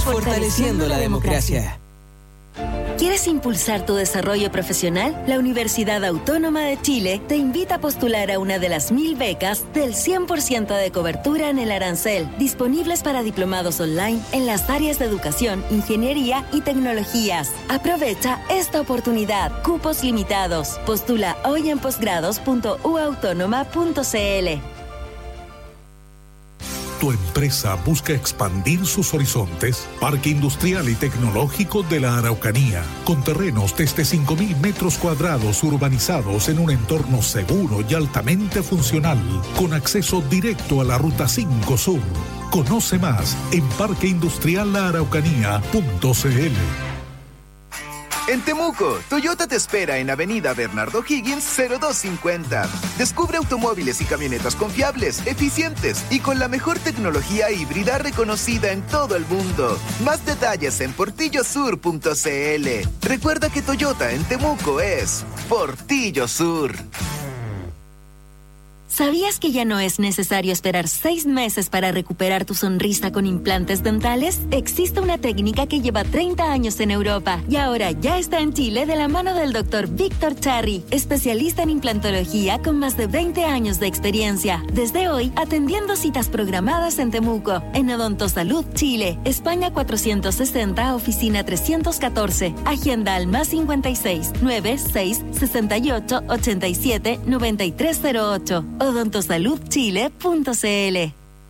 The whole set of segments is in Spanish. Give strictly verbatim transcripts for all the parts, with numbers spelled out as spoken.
Fortaleciendo la democracia. ¿Quieres impulsar tu desarrollo profesional? La Universidad Autónoma de Chile te invita a postular a una de las mil becas del cien por ciento de cobertura en el arancel, disponibles para diplomados online en las áreas de educación, ingeniería y tecnologías. Aprovecha esta oportunidad. Cupos limitados. Postula hoy en posgrados punto u autónoma punto c l. ¿Tu empresa busca expandir sus horizontes? Parque Industrial y Tecnológico de la Araucanía, con terrenos desde cinco mil metros cuadrados urbanizados en un entorno seguro y altamente funcional, con acceso directo a la Ruta cinco Sur. Conoce más en parque industrial la araucanía punto c l. En Temuco, Toyota te espera en Avenida Bernardo Higgins cero dos cincuenta. Descubre automóviles y camionetas confiables, eficientes y con la mejor tecnología híbrida reconocida en todo el mundo. Más detalles en portillo sur punto c l. Recuerda que Toyota en Temuco es Portillo Sur. ¿Sabías que ya no es necesario esperar seis meses para recuperar tu sonrisa con implantes dentales? Existe una técnica que lleva treinta años en Europa y ahora ya está en Chile de la mano del doctor Víctor Charri, especialista en implantología con más de veinte años de experiencia. Desde hoy, atendiendo citas programadas en Temuco, en Odontosalud Chile, España cuatrocientos sesenta, oficina trescientos catorce. Agenda al más cincuenta y seis, noventa y seis, sesenta y ocho, ochenta y siete, noventa y tres cero ocho. odontosalud chile punto c l.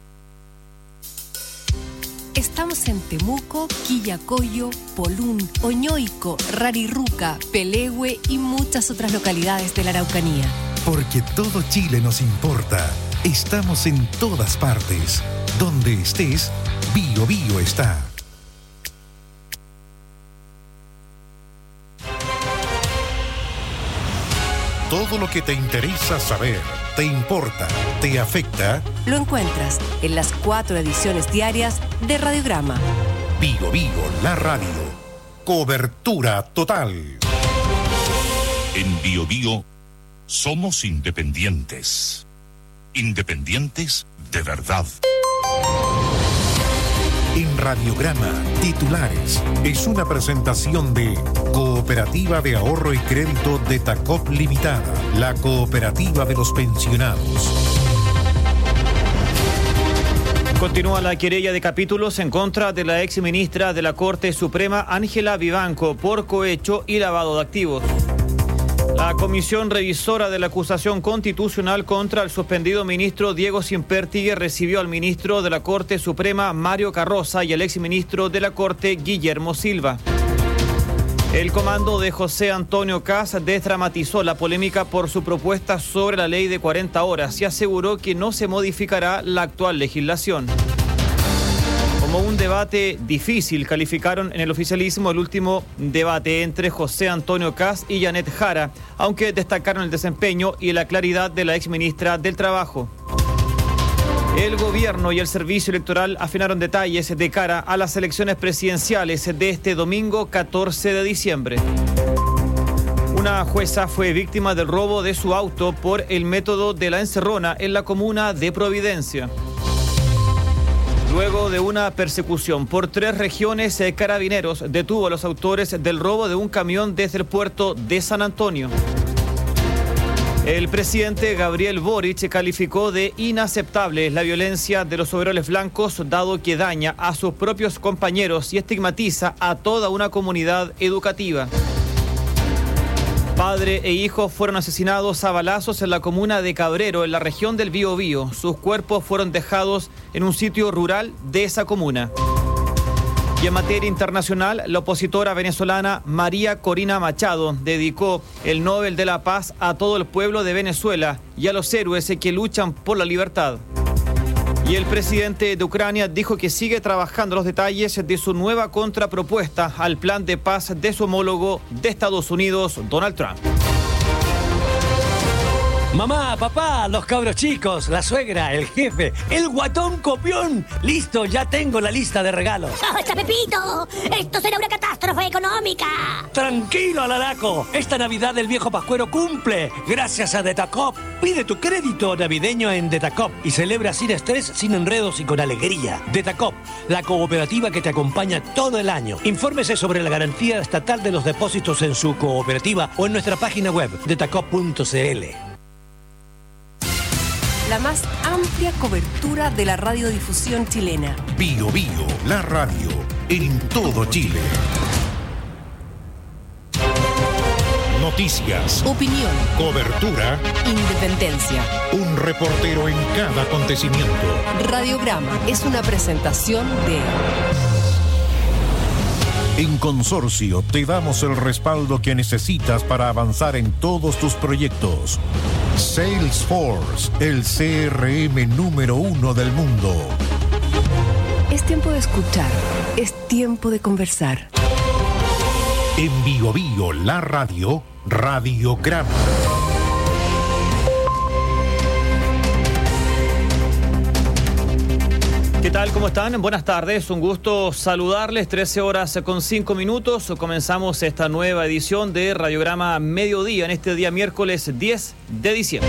Estamos en Temuco, Quillacollo, Polún, Oñoico, Rarirruca, Pelehue y muchas otras localidades de la Araucanía. Porque todo Chile nos importa. Estamos en todas partes. Donde estés, Bio Bio está. Todo lo que te interesa saber, te importa, te afecta, lo encuentras en las cuatro ediciones diarias de Radiograma. Bio Bio, la radio. Cobertura total. En Bio Bio somos independientes. Independientes de verdad. En Radiograma, titulares, es una presentación de Cooperativa de Ahorro y Crédito de Tacop Limitada, la cooperativa de los pensionados. Continúa la querella de capítulos en contra de la ex ministra de la Corte Suprema, Ángela Vivanco, por cohecho y lavado de activos. La comisión revisora de la acusación constitucional contra el suspendido ministro Diego Simpertigue recibió al ministro de la Corte Suprema, Mario Carroza, y al exministro de la Corte, Guillermo Silva. El comando de José Antonio Kast desdramatizó la polémica por su propuesta sobre la ley de cuarenta horas y aseguró que no se modificará la actual legislación. Como un debate difícil, calificaron en el oficialismo el último debate entre José Antonio Kast y Janet Jara, aunque destacaron el desempeño y la claridad de la exministra del Trabajo. El gobierno y el servicio electoral afinaron detalles de cara a las elecciones presidenciales de este domingo catorce de diciembre. Una jueza fue víctima del robo de su auto por el método de la encerrona en la comuna de Providencia. Luego de una persecución por tres regiones, Carabineros detuvo a los autores del robo de un camión desde el puerto de San Antonio. El presidente Gabriel Boric calificó de inaceptable la violencia de los overoles blancos, dado que daña a sus propios compañeros y estigmatiza a toda una comunidad educativa. Padre e hijo fueron asesinados a balazos en la comuna de Cabrero, en la región del Biobío. Sus cuerpos fueron dejados en un sitio rural de esa comuna. Y en materia internacional, la opositora venezolana María Corina Machado dedicó el Nobel de la Paz a todo el pueblo de Venezuela y a los héroes que luchan por la libertad. Y el presidente de Ucrania dijo que sigue trabajando los detalles de su nueva contrapropuesta al plan de paz de su homólogo de Estados Unidos, Donald Trump. Mamá, papá, los cabros chicos, la suegra, el jefe, el guatón copión. Listo, ya tengo la lista de regalos. ¡Basta, Pepito! ¡Esto será una catástrofe económica! Tranquilo, Alaraco. Esta Navidad el viejo pascuero cumple. Gracias a Detacop. Pide tu crédito navideño en Detacop y celebra sin estrés, sin enredos y con alegría. Detacop, la cooperativa que te acompaña todo el año. Infórmese sobre la garantía estatal de los depósitos en su cooperativa o en nuestra página web, detacop punto c l. La más amplia cobertura de la radiodifusión chilena. Bio Bio, la radio, en todo Chile. Noticias, opinión, cobertura, independencia. Un reportero en cada acontecimiento. Radiograma es una presentación de... En Consorcio te damos el respaldo que necesitas para avanzar en todos tus proyectos. Salesforce, el C R M número uno del mundo. Es tiempo de escuchar, es tiempo de conversar. En Bio Bio, la radio, Radiograma. ¿Qué tal? ¿Cómo están? Buenas tardes, un gusto saludarles. trece horas con cinco minutos. Comenzamos esta nueva edición de Radiograma Mediodía en este día miércoles diez de diciembre.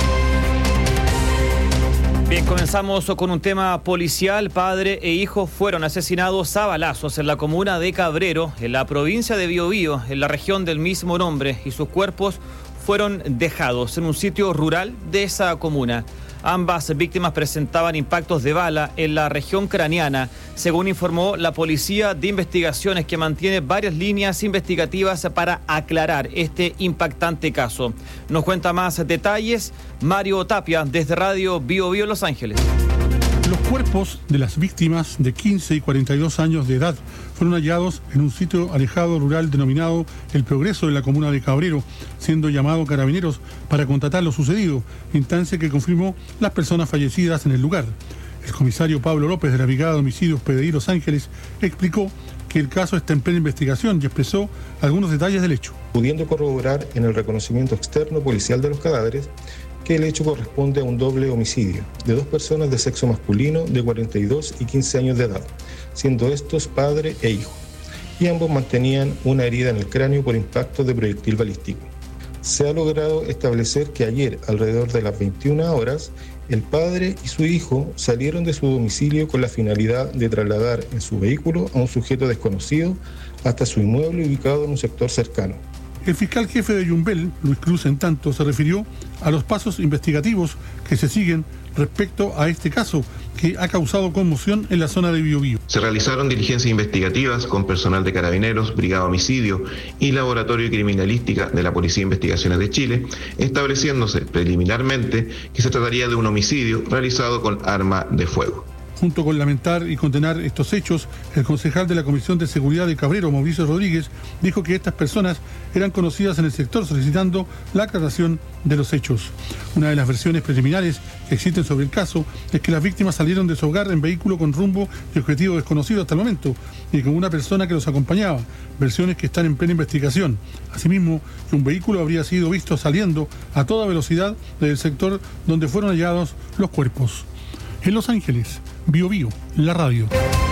Bien, comenzamos con un tema policial. Padre e hijo fueron asesinados a balazos en la comuna de Cabrero, en la provincia de Biobío, en la región del mismo nombre, y sus cuerpos fueron dejados en un sitio rural de esa comuna. Ambas víctimas presentaban impactos de bala en la región craneana, según informó la Policía de Investigaciones, que mantiene varias líneas investigativas para aclarar este impactante caso. Nos cuenta más detalles Mario Tapia desde Radio Bio Bio Los Ángeles. Los cuerpos de las víctimas de quince y cuarenta y dos años de edad fueron hallados en un sitio alejado rural denominado El Progreso de la comuna de Cabrero, siendo llamado Carabineros para constatar lo sucedido, instancia que confirmó las personas fallecidas en el lugar. El comisario Pablo López de la Brigada de Homicidios P D I Los Ángeles explicó que el caso está en plena investigación y expresó algunos detalles del hecho. Pudiendo corroborar en el reconocimiento externo policial de los cadáveres que el hecho corresponde a un doble homicidio de dos personas de sexo masculino de cuarenta y dos y quince años de edad, siendo estos padre e hijo, y ambos mantenían una herida en el cráneo por impacto de proyectil balístico. Se ha logrado establecer que ayer, alrededor de las veintiuna horas, el padre y su hijo salieron de su domicilio con la finalidad de trasladar en su vehículo a un sujeto desconocido hasta su inmueble ubicado en un sector cercano. El fiscal jefe de Yumbel, Luis Cruz, en tanto, se refirió a los pasos investigativos que se siguen respecto a este caso, que ha causado conmoción en la zona de Biobío. Se realizaron diligencias investigativas con personal de Carabineros, Brigada Homicidio y Laboratorio de Criminalística de la Policía de Investigaciones de Chile, estableciéndose preliminarmente que se trataría de un homicidio realizado con arma de fuego. Junto con lamentar y condenar estos hechos, el concejal de la Comisión de Seguridad de Cabrero, Mauricio Rodríguez, dijo que estas personas eran conocidas en el sector, solicitando la aclaración de los hechos. Una de las versiones preliminares que existen sobre el caso es que las víctimas salieron de su hogar en vehículo con rumbo y objetivo desconocido hasta el momento, y con una persona que los acompañaba, versiones que están en plena investigación. Asimismo, que un vehículo habría sido visto saliendo a toda velocidad del sector donde fueron hallados los cuerpos. En Los Ángeles, Bio Bio, la radio.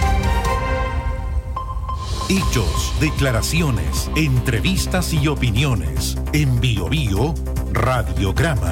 Hechos, declaraciones, entrevistas y opiniones. En Bio Bio, Radiograma.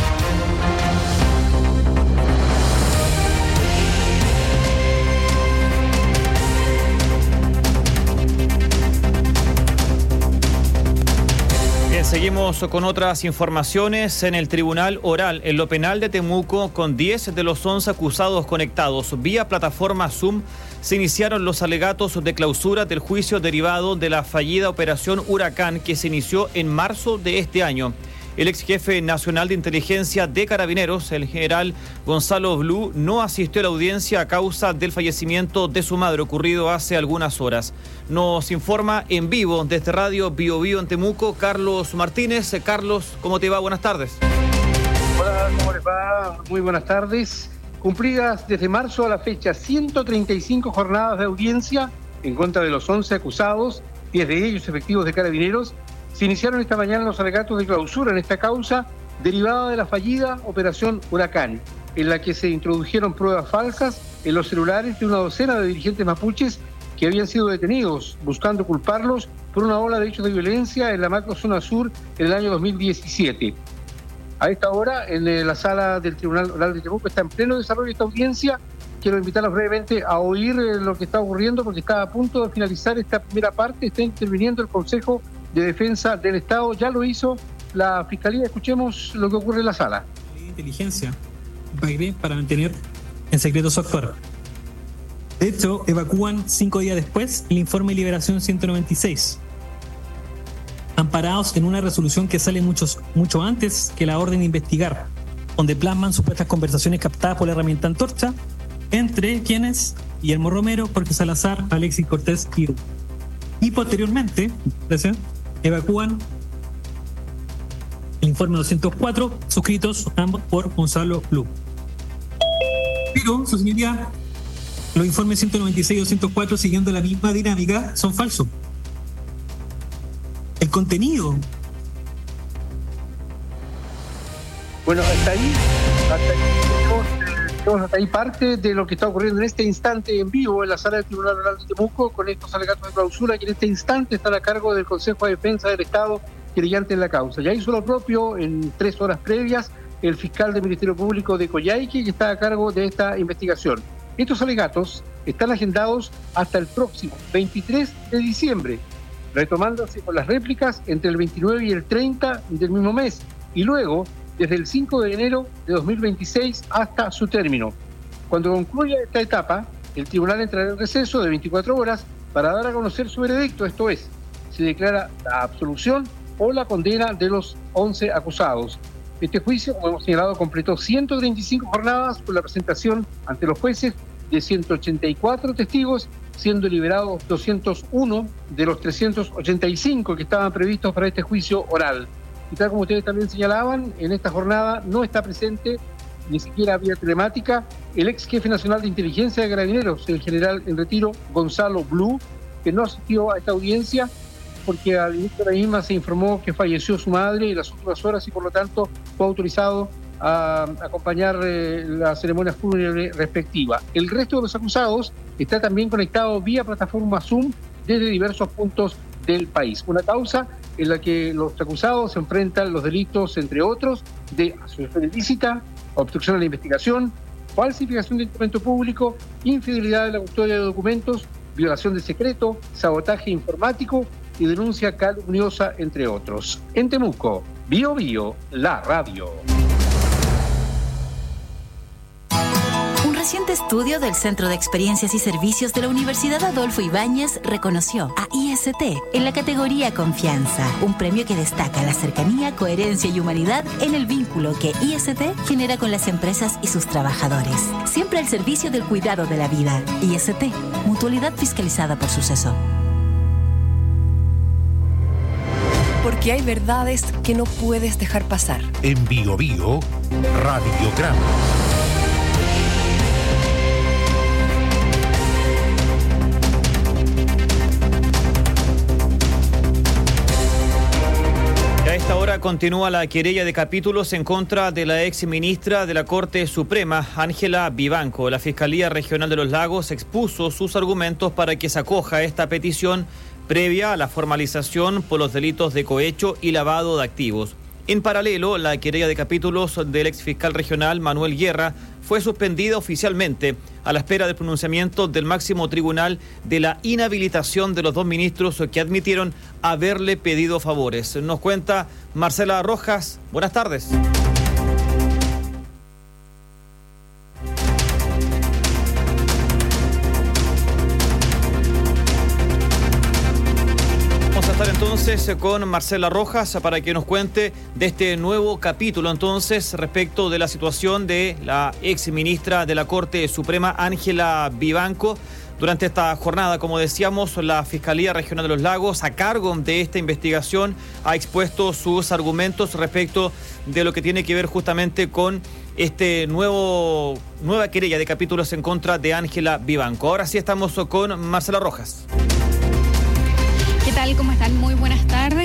Seguimos con otras informaciones. En el Tribunal Oral, en lo penal de Temuco, con diez de los once acusados conectados vía plataforma Zoom, se iniciaron los alegatos de clausura del juicio derivado de la fallida operación Huracán, que se inició en marzo de este año. El ex jefe nacional de inteligencia de Carabineros, el general Gonzalo Blue, no asistió a la audiencia a causa del fallecimiento de su madre, ocurrido hace algunas horas. Nos informa en vivo desde Radio Bio Bio en Temuco, Carlos Martínez. Carlos, ¿cómo te va? Buenas tardes. Hola, ¿cómo les va? Muy buenas tardes. Cumplidas desde marzo a la fecha ciento treinta y cinco jornadas de audiencia en contra de los once acusados, diez de ellos efectivos de Carabineros. Se iniciaron esta mañana los alegatos de clausura en esta causa derivada de la fallida Operación Huracán, en la que se introdujeron pruebas falsas en los celulares de una docena de dirigentes mapuches que habían sido detenidos, buscando culparlos por una ola de hechos de violencia en la macrozona sur en el año dos mil diecisiete. A esta hora, en la sala del Tribunal Oral de Temuco, está en pleno desarrollo esta audiencia. Quiero invitarlos brevemente a oír lo que está ocurriendo, porque está a punto de finalizar esta primera parte. Está interviniendo el Consejo de Defensa del Estado. Ya lo hizo la Fiscalía. Escuchemos lo que ocurre en la sala. Inteligencia para mantener en secreto su actuar. De hecho, evacúan cinco días después el informe de liberación ciento noventa y seis, amparados en una resolución que sale muchos, mucho antes que la orden de investigar, donde plasman supuestas conversaciones captadas por la herramienta Antorcha entre quienes Guillermo Romero, Jorge Salazar, Alexis Cortés y y posteriormente evacúan el informe doscientos cuatro, suscritos ambos por Gonzalo Blue. Pero, su señoría, los informes ciento noventa y seis y doscientos cuatro, siguiendo la misma dinámica, son falsos. El contenido. Bueno, hasta ahí, hasta ahí, tenemos hasta ahí parte de lo que está ocurriendo en este instante en vivo en la sala del Tribunal Oral de Temuco, con estos alegatos de clausura que en este instante están a cargo del Consejo de Defensa del Estado, querellante en la causa. Ya hizo lo propio en tres horas previas el fiscal del Ministerio Público de Coyhaique, que está a cargo de esta investigación. Estos alegatos están agendados hasta el próximo veintitrés de diciembre, retomándose con las réplicas entre el veintinueve y el treinta del mismo mes, y luego desde el cinco de enero de dos mil veintiséis hasta su término. Cuando concluya esta etapa, el tribunal entrará en receso de veinticuatro horas para dar a conocer su veredicto, esto es, se declara la absolución o la condena de los once acusados. Este juicio, como hemos señalado, completó ciento treinta y cinco jornadas por la presentación ante los jueces de ciento ochenta y cuatro testigos, siendo liberados doscientos uno de los trescientos ochenta y cinco que estaban previstos para este juicio oral. Y tal como ustedes también señalaban, en esta jornada no está presente, ni siquiera vía telemática, el ex jefe nacional de inteligencia de Carabineros, el general en retiro Gonzalo Blue, que no asistió a esta audiencia porque al inicio de la misma se informó que falleció su madre en las últimas horas y por lo tanto fue autorizado a acompañar eh, la ceremonia fúnebre respectiva. El resto de los acusados está también conectado vía plataforma Zoom desde diversos puntos del país. Una causa en la que los acusados se enfrentan los delitos, entre otros, de asociación ilícita, obstrucción a la investigación, falsificación de instrumento público, infidelidad de la custodia de documentos, violación de secreto, sabotaje informático y denuncia calumniosa, entre otros. En Temuco, Bio Bio, la radio. Un reciente estudio del Centro de Experiencias y Servicios de la Universidad Adolfo Ibáñez reconoció a I S T en la categoría Confianza, un premio que destaca la cercanía, coherencia y humanidad en el vínculo que I S T genera con las empresas y sus trabajadores. Siempre al servicio del cuidado de la vida. I S T, mutualidad fiscalizada por Suceso. Porque hay verdades que no puedes dejar pasar. En Bio Bio, Radiograma. A esta hora continúa la querella de capítulos en contra de la ex ministra de la Corte Suprema, Ángela Vivanco. La Fiscalía Regional de los Lagos expuso sus argumentos para que se acoja esta petición previa a la formalización por los delitos de cohecho y lavado de activos. En paralelo, la querella de capítulos del exfiscal regional Manuel Guerra fue suspendida oficialmente a la espera del pronunciamiento del máximo tribunal de la inhabilitación de los dos ministros que admitieron haberle pedido favores. Nos cuenta Marcela Rojas. Buenas tardes. Entonces con Marcela Rojas para que nos cuente de este nuevo capítulo entonces respecto de la situación de la ex ministra de la Corte Suprema, Ángela Vivanco. Durante esta jornada, como decíamos, la Fiscalía Regional de los Lagos, a cargo de esta investigación, ha expuesto sus argumentos respecto de lo que tiene que ver justamente con este nuevo nueva querella de capítulos en contra de Ángela Vivanco. Ahora sí estamos con Marcela Rojas. ¿Qué tal? ¿Cómo están? Muy buenas tardes.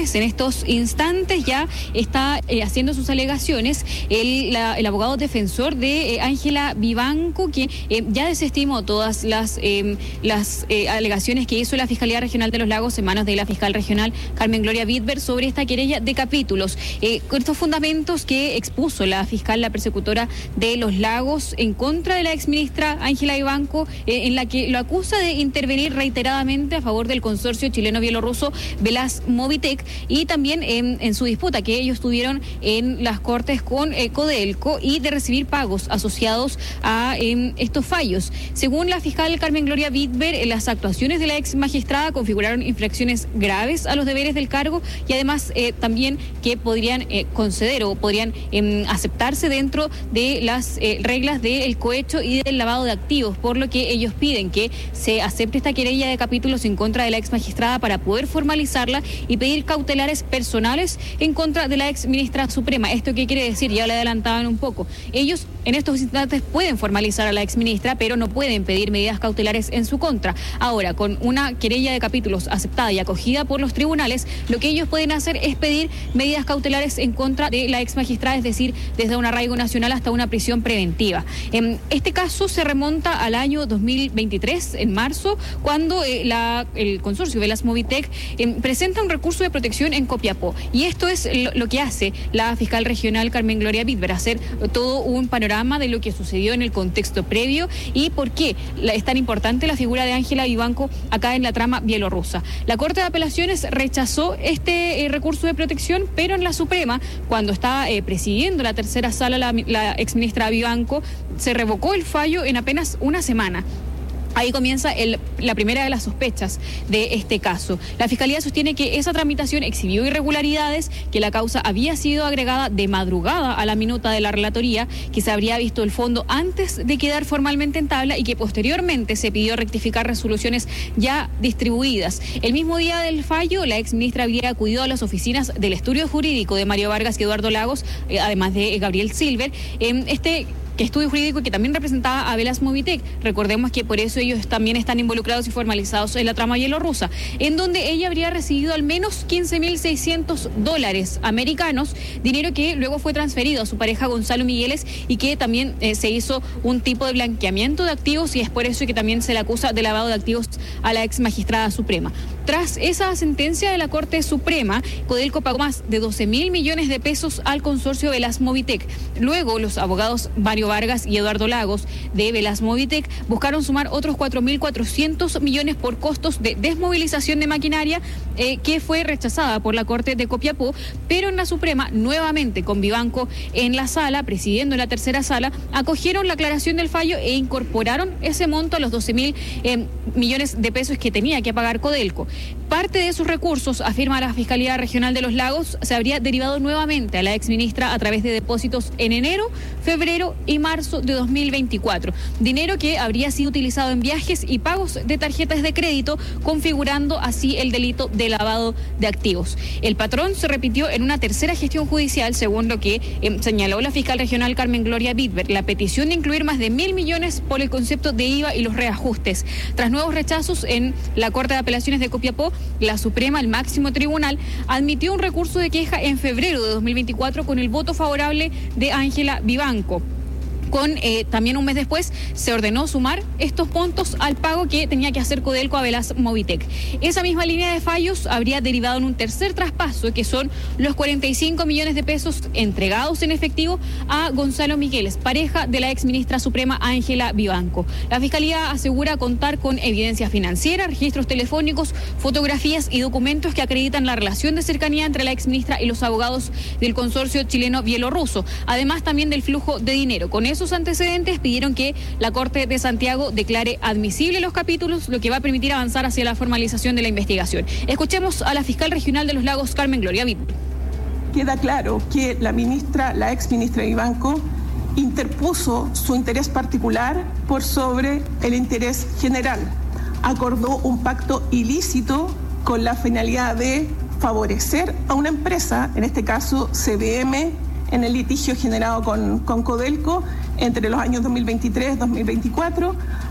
declaraciones. En estos instantes ya está eh, haciendo sus alegaciones el, la, el abogado defensor de Ángela eh, Vivanco, que eh, ya desestimó todas las, eh, las eh, alegaciones que hizo la Fiscalía Regional de los Lagos en manos de la fiscal regional Carmen Gloria Vidber sobre esta querella de capítulos. Eh, con estos fundamentos que expuso la fiscal, la persecutora de los Lagos, en contra de la exministra Ángela Vivanco, eh, en la que lo acusa de intervenir reiteradamente a favor del consorcio chileno-bielorruso Velas Movitech, y también en, en su disputa que ellos tuvieron en las Cortes con eh, Codelco, y de recibir pagos asociados a eh, estos fallos. Según la fiscal Carmen Gloria Vidber, las actuaciones de la ex magistrada configuraron infracciones graves a los deberes del cargo, y además eh, también que podrían eh, conceder o podrían eh, aceptarse dentro de las eh, reglas del cohecho y del lavado de activos, por lo que ellos piden que se acepte esta querella de capítulos en contra de la ex magistrada para poder formalizarla y pedir cautelares personales en contra de la ex ministra suprema. ¿Esto qué quiere decir? Ya lo adelantaban un poco. Ellos en estos instantes pueden formalizar a la ex ministra, pero no pueden pedir medidas cautelares en su contra. Ahora, con una querella de capítulos aceptada y acogida por los tribunales, lo que ellos pueden hacer es pedir medidas cautelares en contra de la ex magistrada, es decir, desde un arraigo nacional hasta una prisión preventiva. En este caso se remonta al año dos mil veintitrés, en marzo, cuando eh, la, el consorcio Velas Movitech eh, presenta un recurso de protección en Copiapó. Y esto es lo, lo que hace la fiscal regional Carmen Gloria Vidber, hacer todo un panorama de lo que sucedió en el contexto previo y por qué es tan importante la figura de Ángela Vivanco acá en la trama bielorrusa. La Corte de Apelaciones rechazó este eh, recurso de protección, pero en la Suprema, cuando estaba eh, presidiendo la tercera sala la, la exministra Vivanco, se revocó el fallo en apenas una semana. Ahí comienza el, la primera de las sospechas de este caso. La Fiscalía sostiene que esa tramitación exhibió irregularidades, que la causa había sido agregada de madrugada a la minuta de la relatoría, que se habría visto el fondo antes de quedar formalmente en tabla y que posteriormente se pidió rectificar resoluciones ya distribuidas. El mismo día del fallo, la exministra había acudido a las oficinas del estudio jurídico de Mario Vargas y Eduardo Lagos, eh, además de Gabriel Silver. Eh, este que estudio jurídico que también representaba a Velas Movitech. Recordemos que por eso ellos también están involucrados y formalizados en la trama bielorrusa, en donde ella habría recibido al menos quince mil seiscientos dólares americanos, dinero que luego fue transferido a su pareja Gonzalo Migueles y que también eh, se hizo un tipo de blanqueamiento de activos, y es por eso que también se le acusa de lavado de activos a la ex magistrada suprema. Tras esa sentencia de la Corte Suprema, Codelco pagó más de doce mil millones de pesos al consorcio Velas Movitech. Luego, los abogados Mario Vargas y Eduardo Lagos de Velas Movitech buscaron sumar otros cuatro mil cuatrocientos millones por costos de desmovilización de maquinaria, eh, que fue rechazada por la Corte de Copiapó, pero en la Suprema, nuevamente con Vivanco en la sala, presidiendo la tercera sala, acogieron la aclaración del fallo e incorporaron ese monto a los doce mil eh, millones de pesos que tenía que pagar Codelco. Parte de esos recursos, afirma la Fiscalía Regional de los Lagos, se habría derivado nuevamente a la exministra a través de depósitos en enero, febrero y marzo de dos mil veinticuatro. Dinero que habría sido utilizado en viajes y pagos de tarjetas de crédito, configurando así el delito de lavado de activos. El patrón se repitió en una tercera gestión judicial, según lo que eh, señaló la fiscal regional Carmen Gloria Vidber, la petición de incluir más de mil millones por el concepto de I V A y los reajustes. Tras nuevos rechazos en la Corte de Apelaciones de Copiapó, la Suprema, el máximo tribunal, admitió un recurso de queja en febrero de dos mil veinticuatro con el voto favorable de Ángela Vivanco. Con, eh, también un mes después se ordenó sumar estos puntos al pago que tenía que hacer Codelco a Velas Movitech. Esa misma línea de fallos habría derivado en un tercer traspaso, que son los cuarenta y cinco millones de pesos entregados en efectivo a Gonzalo Migueles, pareja de la exministra suprema Ángela Vivanco. La Fiscalía asegura contar con evidencia financiera, registros telefónicos, fotografías y documentos que acreditan la relación de cercanía entre la exministra y los abogados del consorcio chileno-bielorruso, además también del flujo de dinero. Con eso antecedentes pidieron que la Corte de Santiago declare admisible los capítulos, lo que va a permitir avanzar hacia la formalización de la investigación. Escuchemos a la fiscal regional de los Lagos, Carmen Gloria Vidber. Queda claro que la ministra, la ex ministra Vivanco, interpuso su interés particular por sobre el interés general. Acordó un pacto ilícito con la finalidad de favorecer a una empresa, en este caso C B M, en el litigio generado con, con Codelco entre los años dos mil veintitrés y dos mil veinticuatro,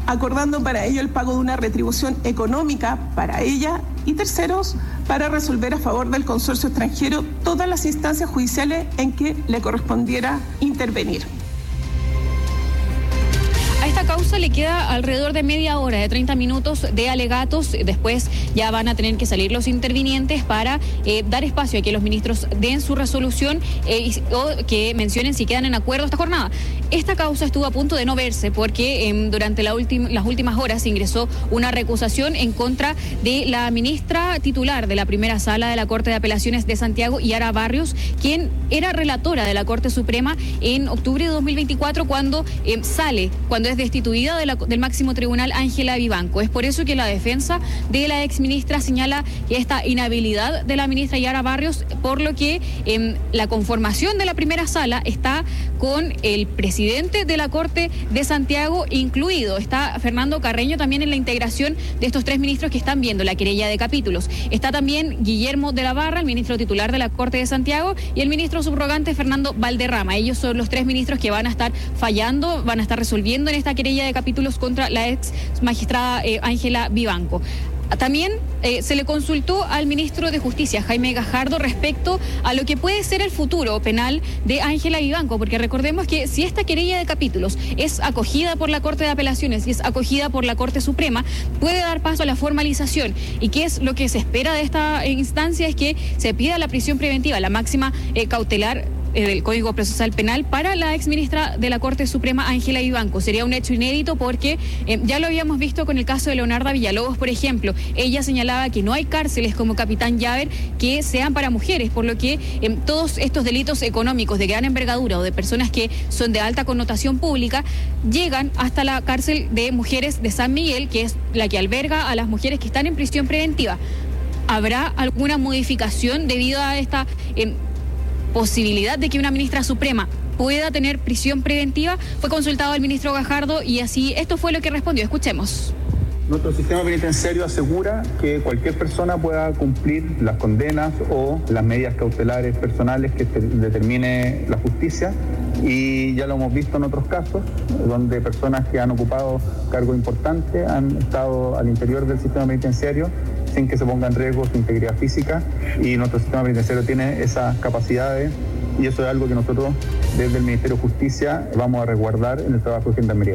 acordando para ello el pago de una retribución económica para ella y terceros para resolver a favor del consorcio extranjero todas las instancias judiciales en que le correspondiera intervenir. A esta causa le queda alrededor de media hora, de treinta minutos de alegatos. Después ya van a tener que salir los intervinientes para eh, dar espacio a que los ministros den su resolución eh, y, o que mencionen si quedan en acuerdo esta jornada. Esta causa estuvo a punto de no verse porque eh, durante la ultim- las últimas horas ingresó una recusación en contra de la ministra titular de la primera sala de la Corte de Apelaciones de Santiago, Yara Barrios, quien era relatora de la Corte Suprema en octubre de dos mil veinticuatro cuando eh, sale, cuando es destituida de la, del máximo tribunal Ángela Vivanco. Es por eso que la defensa de la exministra señala que esta inhabilidad de la ministra Yara Barrios, por lo que eh, la conformación de la primera sala está con el presidente de la Corte de Santiago incluido. Está Fernando Carreño también en la integración de estos tres ministros que están viendo la querella de capítulos. Está también Guillermo de la Barra, el ministro titular de la Corte de Santiago, y el ministro subrogante Fernando Valderrama. Ellos son los tres ministros que van a estar fallando, van a estar resolviendo en esta querella de capítulos contra la ex magistrada Ángela eh, Vivanco. También eh, se le consultó al ministro de Justicia, Jaime Gajardo, respecto a lo que puede ser el futuro penal de Ángela Vivanco, porque recordemos que si esta querella de capítulos es acogida por la Corte de Apelaciones y es acogida por la Corte Suprema, puede dar paso a la formalización. ¿Y qué es lo que se espera de esta instancia? Es que se pida la prisión preventiva, la máxima eh, cautelar del Código Procesal Penal para la exministra de la Corte Suprema, Ángela Vivanco. Sería un hecho inédito porque eh, ya lo habíamos visto con el caso de Leonarda Villalobos, por ejemplo. Ella señalaba que no hay cárceles como Capitán Llaver que sean para mujeres, por lo que eh, todos estos delitos económicos de gran envergadura o de personas que son de alta connotación pública llegan hasta la cárcel de mujeres de San Miguel, que es la que alberga a las mujeres que están en prisión preventiva. ¿Habrá alguna modificación debido a esta eh, posibilidad de que una ministra suprema pueda tener prisión preventiva? Fue consultado al ministro Gajardo y así esto fue lo que respondió. Escuchemos. Nuestro sistema penitenciario asegura que cualquier persona pueda cumplir las condenas o las medidas cautelares personales que determine la justicia, y ya lo hemos visto en otros casos donde personas que han ocupado cargos importantes han estado al interior del sistema penitenciario sin que se ponga en riesgo su integridad física, y nuestro sistema penitenciario tiene esas capacidades, y eso es algo que nosotros desde el Ministerio de Justicia vamos a resguardar en el trabajo de Gendarmería.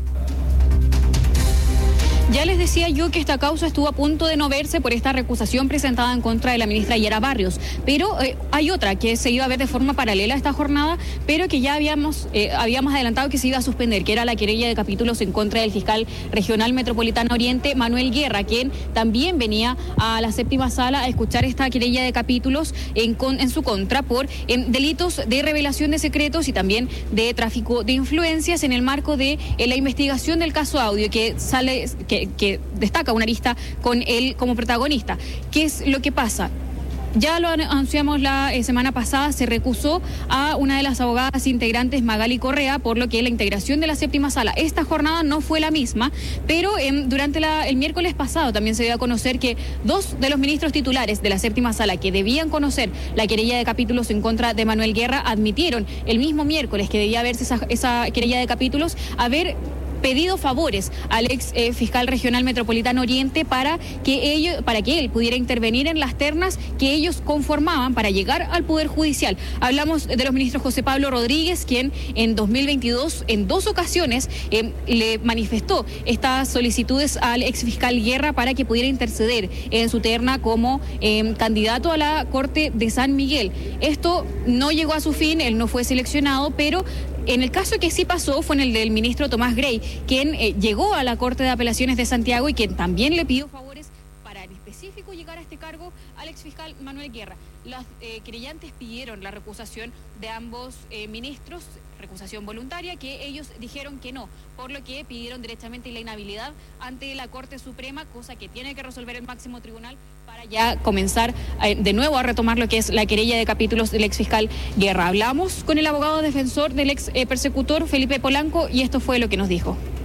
Ya les decía yo que esta causa estuvo a punto de no verse por esta recusación presentada en contra de la ministra Yara Barrios, pero eh, hay otra que se iba a ver de forma paralela a esta jornada, pero que ya habíamos eh, habíamos adelantado que se iba a suspender, que era la querella de capítulos en contra del fiscal regional metropolitano Oriente, Manuel Guerra, quien también venía a la séptima sala a escuchar esta querella de capítulos en, con, en su contra por eh, delitos de revelación de secretos y también de tráfico de influencias en el marco de eh, la investigación del caso Audio, que sale que que destaca una arista con él como protagonista. ¿Qué es lo que pasa? Ya lo anunciamos la eh, semana pasada, se recusó a una de las abogadas integrantes, Magali Correa, por lo que la integración de la séptima sala esta jornada no fue la misma, pero eh, durante la, el miércoles pasado también se dio a conocer que dos de los ministros titulares de la séptima sala que debían conocer la querella de capítulos en contra de Manuel Guerra admitieron el mismo miércoles que debía verse esa, esa querella de capítulos haber pedido favores al ex eh, fiscal regional metropolitano Oriente para que ellos, para que él pudiera intervenir en las ternas que ellos conformaban para llegar al Poder Judicial. Hablamos de los ministros José Pablo Rodríguez, quien en dos mil veintidós en dos ocasiones eh, le manifestó estas solicitudes al ex fiscal Guerra para que pudiera interceder en su terna como eh, candidato a la Corte de San Miguel. Esto no llegó a su fin, él no fue seleccionado, pero en el caso que sí pasó fue en el del ministro Tomás Grey, quien eh, llegó a la Corte de Apelaciones de Santiago y quien también le pidió favores para en específico llegar a este cargo al exfiscal Manuel Guerra. Los eh, querellantes pidieron la recusación de ambos eh, ministros, recusación voluntaria, que ellos dijeron que no, por lo que pidieron directamente la inhabilidad ante la Corte Suprema, cosa que tiene que resolver el máximo tribunal para ya comenzar eh, de nuevo a retomar lo que es la querella de capítulos del exfiscal Guerra. Hablamos con el abogado defensor del ex eh, persecutor Felipe Polanco y esto fue lo que nos dijo.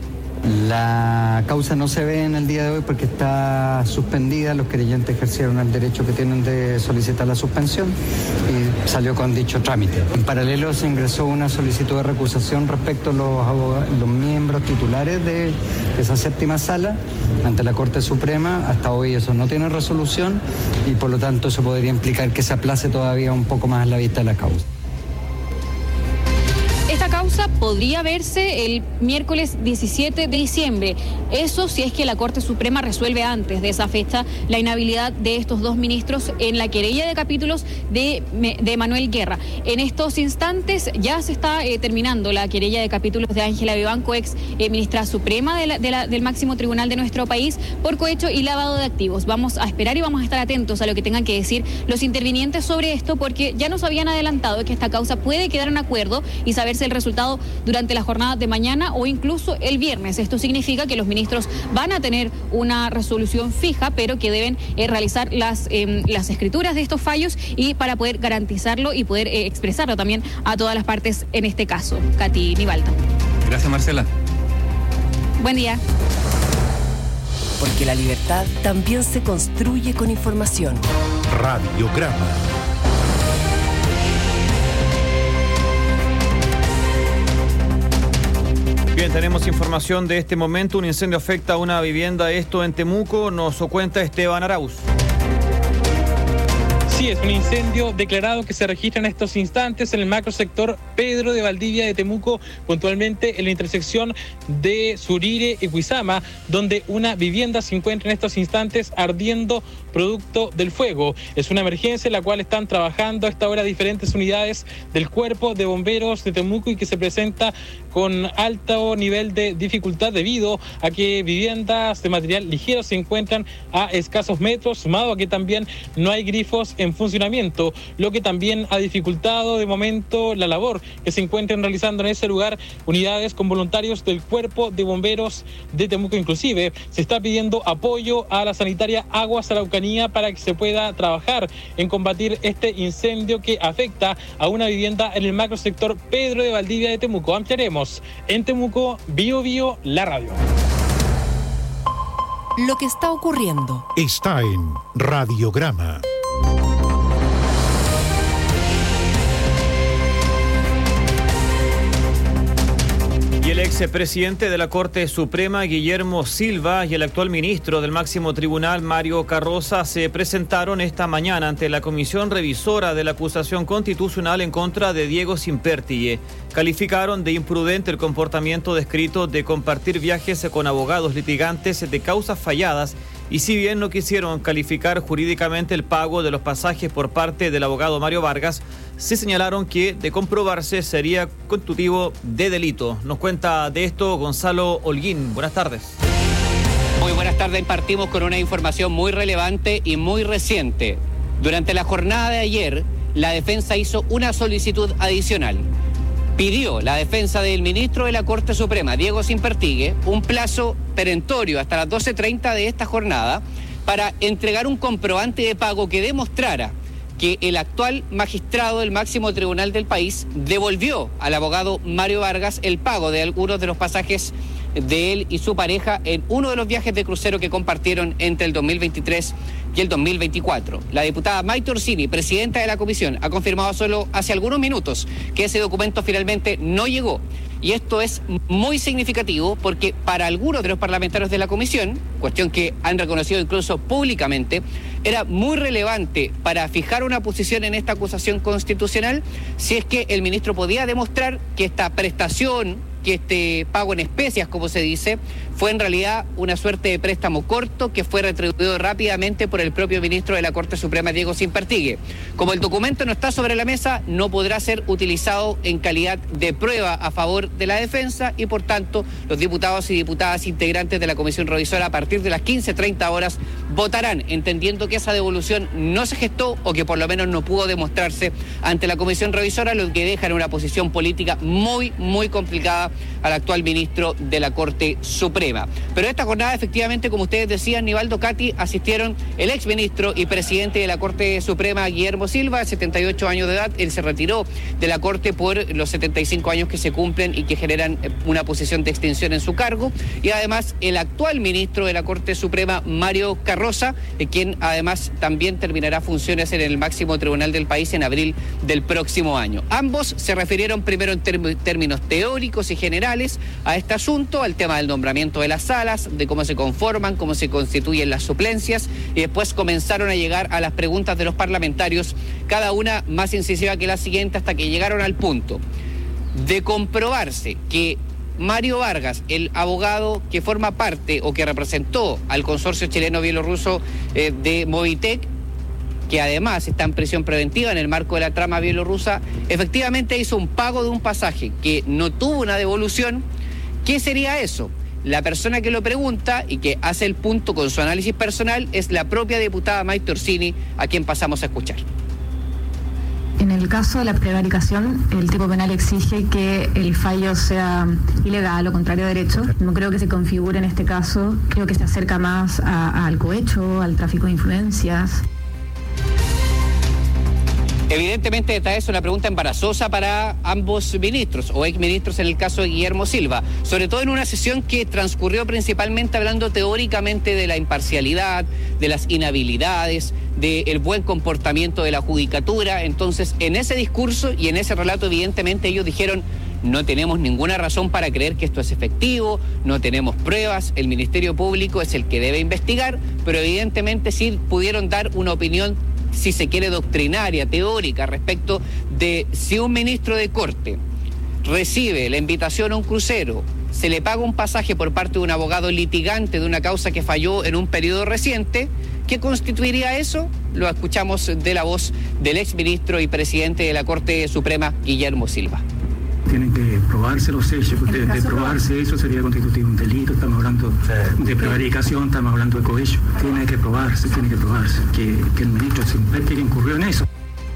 La causa no se ve en el día de hoy porque está suspendida. Los querellantes ejercieron el derecho que tienen de solicitar la suspensión y salió con dicho trámite. En paralelo se ingresó una solicitud de recusación respecto a los, los miembros titulares de esa séptima sala ante la Corte Suprema. Hasta hoy eso no tiene resolución y por lo tanto eso podría implicar que se aplace todavía un poco más la vista de la causa. Esta causa podría verse el miércoles diecisiete de diciembre. Eso si es que la Corte Suprema resuelve antes de esa fecha la inhabilidad de estos dos ministros en la querella de capítulos de, de Manuel Guerra. En estos instantes ya se está eh, terminando la querella de capítulos de Ángela Vivanco, ex eh, ministra suprema de la, de la, del máximo tribunal de nuestro país, por cohecho y lavado de activos. Vamos a esperar y vamos a estar atentos a lo que tengan que decir los intervinientes sobre esto, porque ya nos habían adelantado que esta causa puede quedar en acuerdo y saberse el resultado durante la jornada de mañana o incluso el viernes. Esto significa que los ministros van a tener una resolución fija, pero que deben eh, realizar las, eh, las escrituras de estos fallos y para poder garantizarlo y poder eh, expresarlo también a todas las partes en este caso. Katy Nivalta. Gracias, Marcela. Buen día. Porque la libertad también se construye con información. Radiograma. Bien, tenemos información de este momento. Un incendio afecta a una vivienda, esto en Temuco. Nos cuenta Esteban Arauz. Sí, es un incendio declarado que se registra en estos instantes en el macrosector Pedro de Valdivia de Temuco, puntualmente en la intersección de Surire y Cuizama, donde una vivienda se encuentra en estos instantes ardiendo producto del fuego. Es una emergencia en la cual están trabajando a esta hora diferentes unidades del Cuerpo de Bomberos de Temuco y que se presenta con alto nivel de dificultad debido a que viviendas de material ligero se encuentran a escasos metros, sumado a que también no hay grifos en funcionamiento, lo que también ha dificultado de momento la labor que se encuentran realizando en ese lugar unidades con voluntarios del Cuerpo de Bomberos de Temuco. Inclusive se está pidiendo apoyo a la sanitaria Aguas Araucanía para que se pueda trabajar en combatir este incendio que afecta a una vivienda en el macrosector Pedro de Valdivia de Temuco. Ampliaremos en Temuco, Bio Bio, la radio. Lo que está ocurriendo está en Radiograma. Y el expresidente de la Corte Suprema, Guillermo Silva, y el actual ministro del máximo tribunal, Mario Carroza, se presentaron esta mañana ante la comisión revisora de la acusación constitucional en contra de Diego Simpertille. Calificaron de imprudente el comportamiento descrito de compartir viajes con abogados litigantes de causas falladas, y si bien no quisieron calificar jurídicamente el pago de los pasajes por parte del abogado Mario Vargas, sí señalaron que, de comprobarse, sería constitutivo de delito. Nos cuenta de esto Gonzalo Holguín. Buenas tardes. Muy buenas tardes. Partimos con una información muy relevante y muy reciente. Durante la jornada de ayer, la defensa hizo una solicitud adicional. Pidió la defensa del ministro de la Corte Suprema, Diego Simpertille, un plazo perentorio hasta las doce treinta de esta jornada para entregar un comprobante de pago que demostrara que el actual magistrado del máximo tribunal del país devolvió al abogado Mario Vargas el pago de algunos de los pasajes de él y su pareja en uno de los viajes de crucero que compartieron entre el dos mil veintitrés y el dos mil veinticuatro. La diputada Maite Orsini, presidenta de la comisión, ha confirmado solo hace algunos minutos que ese documento finalmente no llegó. Y esto es muy significativo porque para algunos de los parlamentarios de la comisión, cuestión que han reconocido incluso públicamente, era muy relevante para fijar una posición en esta acusación constitucional si es que el ministro podía demostrar que esta prestación, que este pago en especias, como se dice, fue en realidad una suerte de préstamo corto que fue retribuido rápidamente por el propio ministro de la Corte Suprema, Diego Simpertille. Como el documento no está sobre la mesa, no podrá ser utilizado en calidad de prueba a favor de la defensa y, por tanto, los diputados y diputadas integrantes de la comisión revisora a partir de las quince treinta horas votarán, entendiendo que esa devolución no se gestó o que por lo menos no pudo demostrarse ante la comisión revisora, lo que deja en una posición política muy, muy complicada al actual ministro de la Corte Suprema. Suprema. Pero a esta jornada, efectivamente, como ustedes decían, Nivaldo, Katy, asistieron el exministro y presidente de la Corte Suprema, Guillermo Silva, de setenta y ocho años de edad. Él se retiró de la Corte por los setenta y cinco años que se cumplen y que generan una posición de extinción en su cargo. Y además, el actual ministro de la Corte Suprema, Mario Carroza, eh, quien además también terminará funciones en el máximo tribunal del país en abril del próximo año. Ambos se refirieron primero en term- términos teóricos y generales a este asunto, al tema del nombramiento de las salas, de cómo se conforman, cómo se constituyen las suplencias, y después comenzaron a llegar a las preguntas de los parlamentarios, cada una más incisiva que la siguiente, hasta que llegaron al punto de comprobarse que Mario Vargas, el abogado que forma parte o que representó al consorcio chileno-bielorruso eh, de Movitec, que además está en prisión preventiva en el marco de la trama bielorrusa, efectivamente hizo un pago de un pasaje que no tuvo una devolución. ¿Qué sería eso? La persona que lo pregunta y que hace el punto con su análisis personal es la propia diputada Maite Orsini, a quien pasamos a escuchar. En el caso de la prevaricación, el tipo penal exige que el fallo sea ilegal o contrario a derecho. No creo que se configure en este caso, creo que se acerca más a, al cohecho, al tráfico de influencias. Evidentemente esta es una pregunta embarazosa para ambos ministros o exministros en el caso de Guillermo Silva, sobre todo en una sesión que transcurrió principalmente hablando teóricamente de la imparcialidad, de las inhabilidades, del buen comportamiento de la judicatura. Entonces, en ese discurso y en ese relato, evidentemente ellos dijeron: no tenemos ninguna razón para creer que esto es efectivo, no tenemos pruebas, el Ministerio Público es el que debe investigar, pero evidentemente sí pudieron dar una opinión, si se quiere, doctrinaria, teórica, respecto de si un ministro de Corte recibe la invitación a un crucero, se le paga un pasaje por parte de un abogado litigante de una causa que falló en un periodo reciente, ¿qué constituiría eso? Lo escuchamos de la voz del exministro y presidente de la Corte Suprema, Guillermo Silva. Tienen que probarse los hechos, de, de probarse eso sería constitutivo un delito, estamos hablando de prevaricación, estamos hablando de cohecho, tiene que probarse, tiene que probarse, que, que el ministro se invente que incurrió en eso.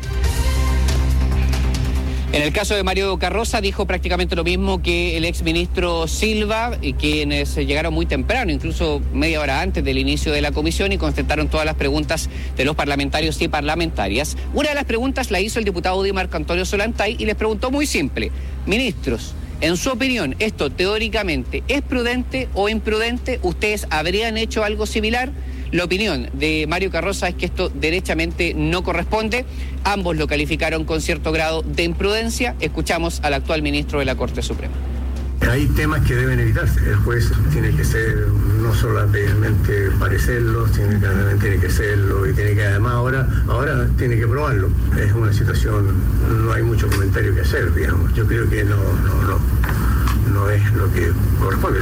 En el caso de Mario Carroza dijo prácticamente lo mismo que el exministro Silva, quienes llegaron muy temprano, incluso media hora antes del inicio de la comisión, y contestaron todas las preguntas de los parlamentarios y parlamentarias. Una de las preguntas la hizo el diputado Di Marco Antonio Solantay y les preguntó muy simple: ministros, en su opinión, ¿esto teóricamente es prudente o imprudente? ¿Ustedes habrían hecho algo similar? La opinión de Mario Carroza es que esto derechamente no corresponde. Ambos lo calificaron con cierto grado de imprudencia. Escuchamos al actual ministro de la Corte Suprema. Hay temas que deben evitarse. El juez tiene que ser, no solamente parecerlo, tiene que, tiene que serlo y tiene que además ahora, ahora tiene que probarlo. Es una situación, no hay mucho comentario que hacer, digamos. Yo creo que no, no, no, no es lo que corresponde.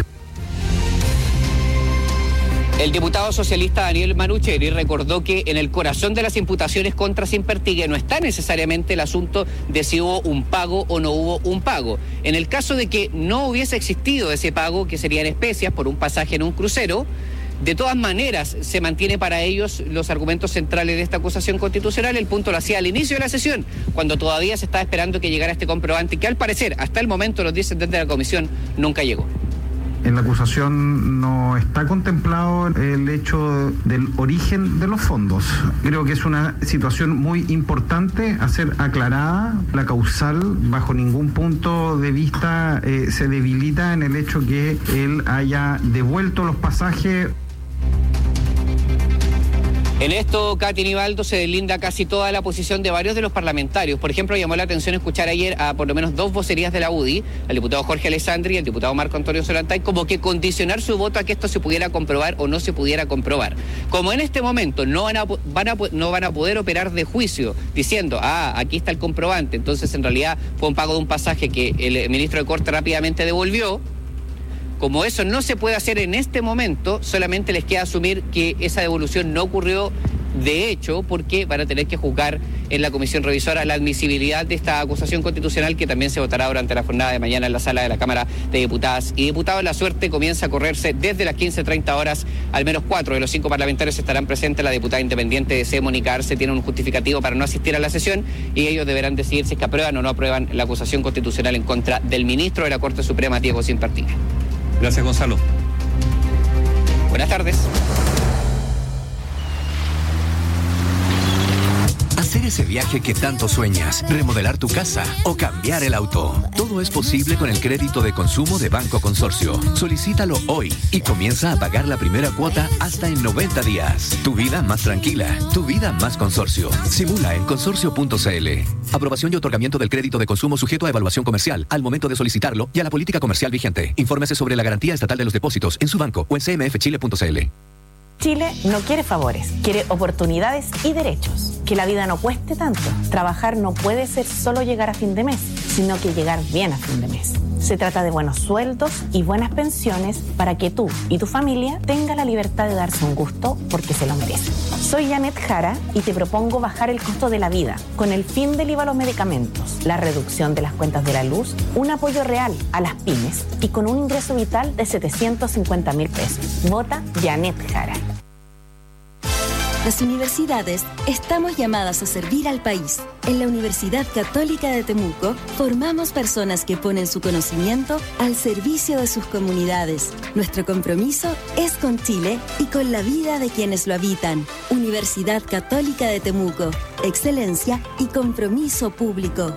El diputado socialista Daniel Manucheri recordó que en el corazón de las imputaciones contra Simpertigue no está necesariamente el asunto de si hubo un pago o no hubo un pago. En el caso de que no hubiese existido ese pago, que sería en especias por un pasaje en un crucero, de todas maneras se mantiene para ellos los argumentos centrales de esta acusación constitucional. El punto lo hacía al inicio de la sesión, cuando todavía se estaba esperando que llegara este comprobante, que al parecer, hasta el momento, nos dicen desde la comisión, nunca llegó. En la acusación no está contemplado el hecho del origen de los fondos. Creo que es una situación muy importante a ser aclarada. La causal, bajo ningún punto de vista, eh, se debilita en el hecho que él haya devuelto los pasajes. En esto, Katy Nivaldo, se deslinda casi toda la posición de varios de los parlamentarios. Por ejemplo, llamó la atención escuchar ayer a por lo menos dos vocerías de la U D I, al diputado Jorge Alessandri y al diputado Marco Antonio Solantay, como que condicionar su voto a que esto se pudiera comprobar o no se pudiera comprobar. Como en este momento no van a, van a, no van a poder operar de juicio diciendo, ah, aquí está el comprobante, entonces en realidad fue un pago de un pasaje que el ministro de Corte rápidamente devolvió. Como eso no se puede hacer en este momento, solamente les queda asumir que esa devolución no ocurrió de hecho, porque van a tener que juzgar en la comisión revisora la admisibilidad de esta acusación constitucional, que también se votará durante la jornada de mañana en la sala de la Cámara de Diputadas y Diputados. La suerte comienza a correrse desde las quince treinta horas. Al menos cuatro de los cinco parlamentarios estarán presentes. La diputada independiente de C, Mónica Arce, tiene un justificativo para no asistir a la sesión y ellos deberán decidir si es que aprueban o no aprueban la acusación constitucional en contra del ministro de la Corte Suprema, Diego Simpertigue. Gracias, Gonzalo. Buenas tardes. Hacer ese viaje que tanto sueñas, remodelar tu casa o cambiar el auto. Todo es posible con el crédito de consumo de Banco Consorcio. Solicítalo hoy y comienza a pagar la primera cuota hasta en noventa días. Tu vida más tranquila, tu vida más Consorcio. Simula en consorcio punto c l. Aprobación y otorgamiento del crédito de consumo sujeto a evaluación comercial al momento de solicitarlo y a la política comercial vigente. Infórmese sobre la garantía estatal de los depósitos en su banco o en c m f chile punto c l. Chile no quiere favores, quiere oportunidades y derechos. Que la vida no cueste tanto. Trabajar no puede ser solo llegar a fin de mes, sino que llegar bien a fin de mes. Se trata de buenos sueldos y buenas pensiones para que tú y tu familia tengan la libertad de darse un gusto porque se lo merecen. Soy Janet Jara y te propongo bajar el costo de la vida con el fin del I V A a los medicamentos, la reducción de las cuentas de la luz, un apoyo real a las pymes y con un ingreso vital de setecientos cincuenta mil pesos. Vota Janet Jara. Las universidades estamos llamadas a servir al país. En la Universidad Católica de Temuco formamos personas que ponen su conocimiento al servicio de sus comunidades. Nuestro compromiso es con Chile y con la vida de quienes lo habitan. Universidad Católica de Temuco. Excelencia y compromiso público.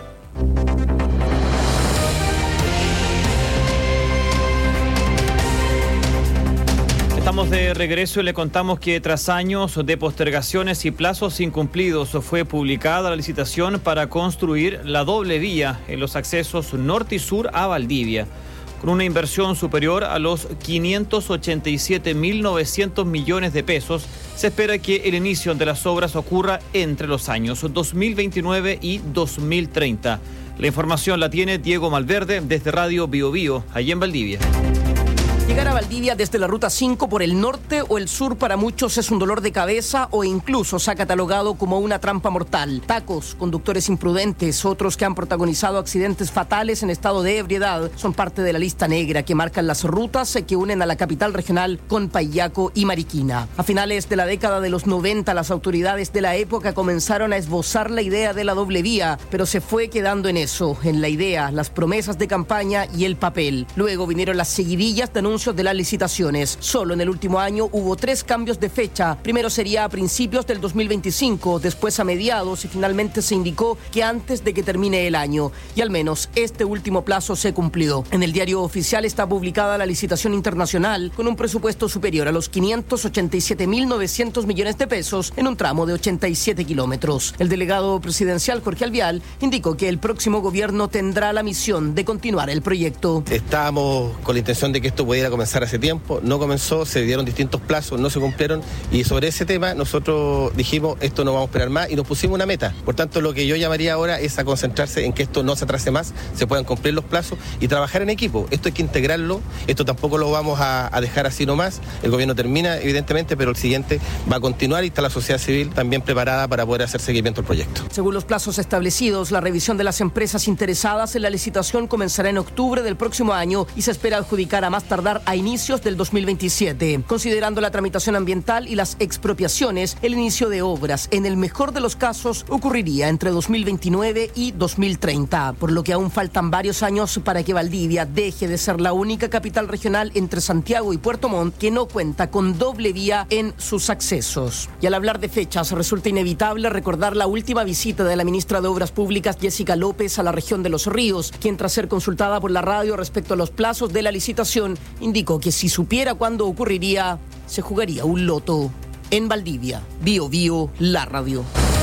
Estamos de regreso y le contamos que tras años de postergaciones y plazos incumplidos fue publicada la licitación para construir la doble vía en los accesos norte y sur a Valdivia. Con una inversión superior a los quinientos ochenta y siete mil novecientos millones de pesos, se espera que el inicio de las obras ocurra entre los años dos mil veintinueve y dos mil treinta. La información la tiene Diego Malverde desde Radio Bio Bio, allí en Valdivia. Llegar a Valdivia desde la Ruta cinco por el norte o el sur para muchos es un dolor de cabeza o incluso se ha catalogado como una trampa mortal. Tacos, conductores imprudentes, otros que han protagonizado accidentes fatales en estado de ebriedad son parte de la lista negra que marcan las rutas que unen a la capital regional con Payaco y Mariquina. A finales de la década de los noventa, las autoridades de la época comenzaron a esbozar la idea de la doble vía, pero se fue quedando en eso, en la idea, las promesas de campaña y el papel. Luego vinieron las seguidillas de anuncios de las licitaciones. Solo en el último año hubo tres cambios de fecha. Primero sería a principios del dos mil veinticinco, después a mediados y finalmente se indicó que antes de que termine el año. Y al menos este último plazo se cumplió. En el diario oficial está publicada la licitación internacional con un presupuesto superior a los quinientos ochenta y siete mil novecientos millones de pesos en un tramo de ochenta y siete kilómetros. El delegado presidencial Jorge Alvial indicó que el próximo gobierno tendrá la misión de continuar el proyecto. Estábamos con la intención de que esto pudiera comenzar hace tiempo, no comenzó, se dieron distintos plazos, no se cumplieron y sobre ese tema nosotros dijimos esto no vamos a esperar más y nos pusimos una meta. Por tanto, lo que yo llamaría ahora es a concentrarse en que esto no se atrase más, se puedan cumplir los plazos y trabajar en equipo. Esto hay que integrarlo, esto tampoco lo vamos a, a dejar así nomás. El gobierno termina, evidentemente, pero el siguiente va a continuar y está la sociedad civil también preparada para poder hacer seguimiento al proyecto. Según los plazos establecidos, la revisión de las empresas interesadas en la licitación comenzará en octubre del próximo año y se espera adjudicar a más tardar a inicios del dos mil veintisiete. Considerando la tramitación ambiental y las expropiaciones, el inicio de obras, en el mejor de los casos, ocurriría entre dos mil veintinueve y dos mil treinta, por lo que aún faltan varios años para que Valdivia deje de ser la única capital regional entre Santiago y Puerto Montt que no cuenta con doble vía en sus accesos. Y al hablar de fechas, resulta inevitable recordar la última visita de la ministra de Obras Públicas, Jessica López, a la región de Los Ríos, quien tras ser consultada por la radio respecto a los plazos de la licitación, indicó que si supiera cuándo ocurriría, se jugaría un loto. En Valdivia, Bio Bio, la radio.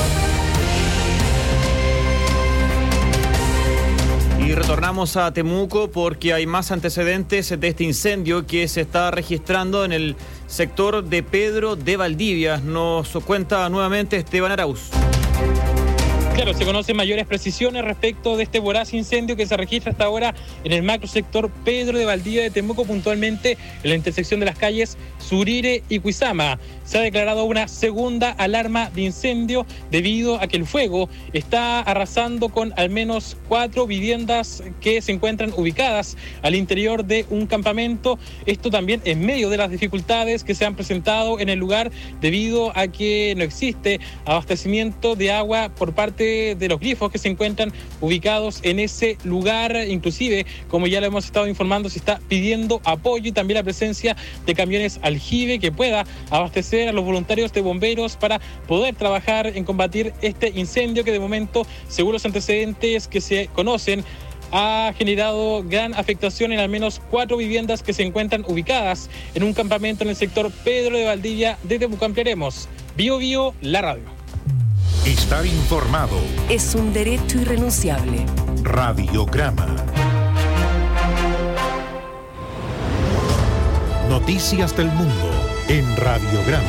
Y retornamos a Temuco porque hay más antecedentes de este incendio que se está registrando en el sector de Pedro de Valdivia. Nos cuenta nuevamente Esteban Arauz. Claro, se conocen mayores precisiones respecto de este voraz incendio que se registra hasta ahora en el macrosector Pedro de Valdivia de Temuco, puntualmente en la intersección de las calles Surire y Cuizama. Se ha declarado una segunda alarma de incendio debido a que el fuego está arrasando con al menos cuatro viviendas que se encuentran ubicadas al interior de un campamento. Esto también en medio de las dificultades que se han presentado en el lugar debido a que no existe abastecimiento de agua por parte parte de los glifos que se encuentran ubicados en ese lugar. Inclusive, como ya lo hemos estado informando, se está pidiendo apoyo y también la presencia de camiones aljibe que pueda abastecer a los voluntarios de bomberos para poder trabajar en combatir este incendio que de momento, según los antecedentes que se conocen, ha generado gran afectación en al menos cuatro viviendas que se encuentran ubicadas en un campamento en el sector Pedro de Valdivia de Temuco. Ampliaremos. Bio Bio, la radio. Estar informado es un derecho irrenunciable. Radiograma. Noticias del mundo en Radiograma.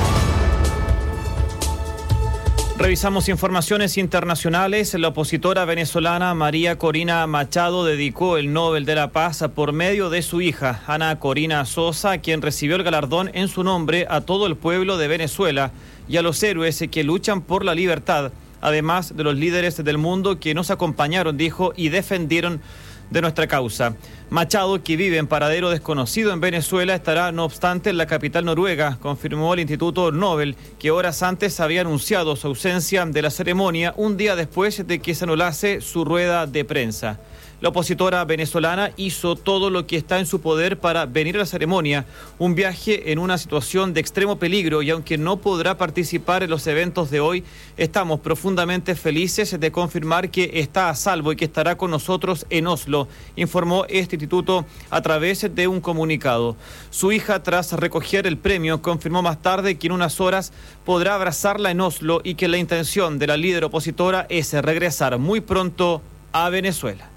Revisamos informaciones internacionales. La opositora venezolana María Corina Machado dedicó el Nobel de la Paz por medio de su hija, Ana Corina Sosa, quien recibió el galardón en su nombre a todo el pueblo de Venezuela y a los héroes que luchan por la libertad, además de los líderes del mundo que nos acompañaron, dijo, y defendieron de nuestra causa. Machado, que vive en paradero desconocido en Venezuela, estará no obstante en la capital noruega, confirmó el Instituto Nobel, que horas antes había anunciado su ausencia de la ceremonia un día después de que se anulase su rueda de prensa. La opositora venezolana hizo todo lo que está en su poder para venir a la ceremonia, un viaje en una situación de extremo peligro, y aunque no podrá participar en los eventos de hoy, estamos profundamente felices de confirmar que está a salvo y que estará con nosotros en Oslo, informó este instituto a través de un comunicado. Su hija, tras recoger el premio, confirmó más tarde que en unas horas podrá abrazarla en Oslo y que la intención de la líder opositora es regresar muy pronto a Venezuela.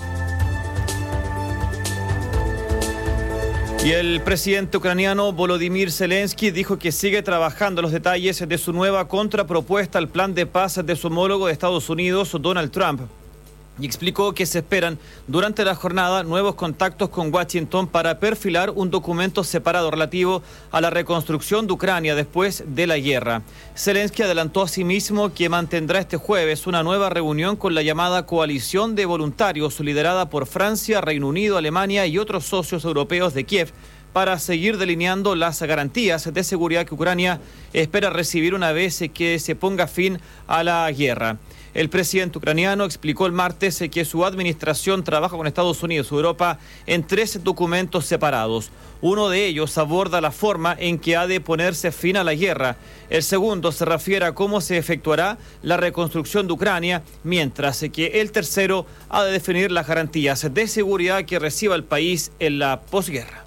Y el presidente ucraniano Volodymyr Zelensky dijo que sigue trabajando los detalles de su nueva contrapropuesta al plan de paz de su homólogo de Estados Unidos, Donald Trump, y explicó que se esperan durante la jornada nuevos contactos con Washington para perfilar un documento separado relativo a la reconstrucción de Ucrania después de la guerra. Zelensky adelantó asimismo que mantendrá este jueves una nueva reunión con la llamada coalición de voluntarios liderada por Francia, Reino Unido, Alemania y otros socios europeos de Kiev para seguir delineando las garantías de seguridad que Ucrania espera recibir una vez que se ponga fin a la guerra. El presidente ucraniano explicó el martes que su administración trabaja con Estados Unidos y Europa en tres documentos separados. Uno de ellos aborda la forma en que ha de ponerse fin a la guerra. El segundo se refiere a cómo se efectuará la reconstrucción de Ucrania, mientras que el tercero ha de definir las garantías de seguridad que reciba el país en la posguerra.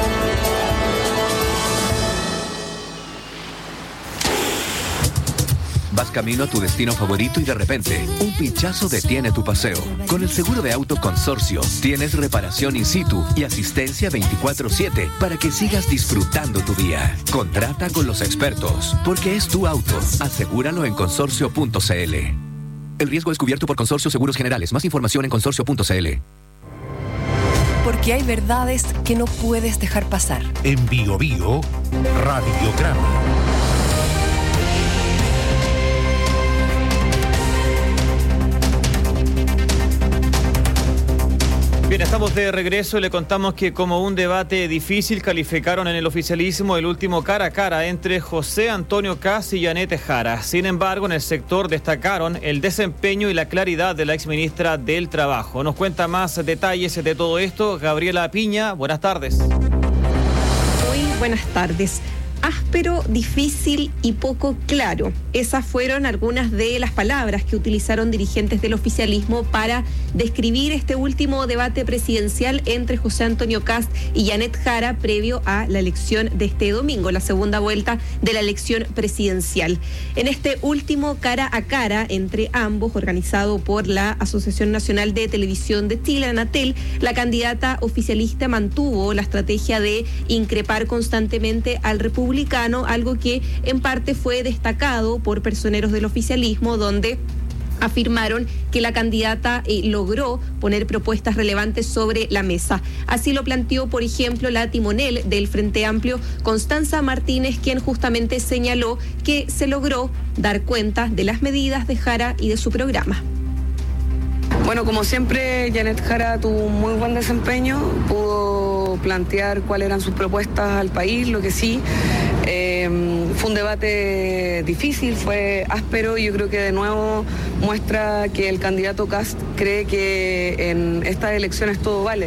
Vas camino a tu destino favorito y de repente, un pinchazo detiene tu paseo. Con el seguro de auto Consorcio, tienes reparación in situ y asistencia veinticuatro siete para que sigas disfrutando tu día. Contrata con los expertos, porque es tu auto. Asegúralo en consorcio punto c l. El riesgo es cubierto por Consorcio Seguros Generales. Más información en consorcio punto c l. Porque hay verdades que no puedes dejar pasar. En Bio Bio, Radiograma. Bien, estamos de regreso y le contamos que como un debate difícil calificaron en el oficialismo el último cara a cara entre José Antonio Kast y Yanet Jara. Sin embargo, en el sector destacaron el desempeño y la claridad de la exministra del Trabajo. Nos cuenta más detalles de todo esto Gabriela Piña. Buenas tardes. Muy buenas tardes. Áspero, difícil y poco claro. Esas fueron algunas de las palabras que utilizaron dirigentes del oficialismo para describir este último debate presidencial entre José Antonio Kast y Yanet Jara previo a la elección de este domingo, la segunda vuelta de la elección presidencial. En este último cara a cara entre ambos, organizado por la Asociación Nacional de Televisión de Chile, Anatel, la candidata oficialista mantuvo la estrategia de increpar constantemente al republicano, algo que en parte fue destacado por personeros del oficialismo, donde afirmaron que la candidata eh, logró poner propuestas relevantes sobre la mesa. Así lo planteó, por ejemplo, la timonel del Frente Amplio, Constanza Martínez, quien justamente señaló que se logró dar cuenta de las medidas de Jara y de su programa. Bueno, como siempre, Yanet Jara tuvo un muy buen desempeño, pudo plantear cuáles eran sus propuestas al país, lo que sí eh, Fue un debate difícil, fue áspero y yo creo que de nuevo muestra que el candidato Kast cree que en estas elecciones todo vale.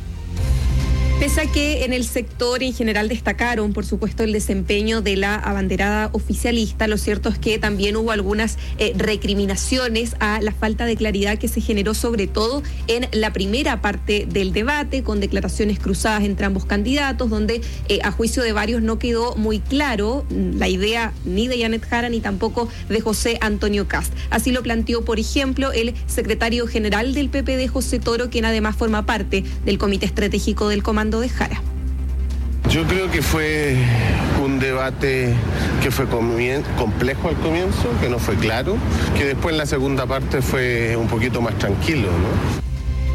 Pese a que en el sector en general destacaron, por supuesto, el desempeño de la abanderada oficialista, lo cierto es que también hubo algunas eh, recriminaciones a la falta de claridad que se generó sobre todo en la primera parte del debate, con declaraciones cruzadas entre ambos candidatos, donde eh, a juicio de varios no quedó muy claro la idea ni de Janet Jara ni tampoco de José Antonio Kast. Así lo planteó, por ejemplo, el secretario general del P P D, José Toro, quien además forma parte del Comité Estratégico del Comando de Jara. Yo creo que fue un debate que fue complejo al comienzo, que no fue claro, que después en la segunda parte fue un poquito más tranquilo, ¿no?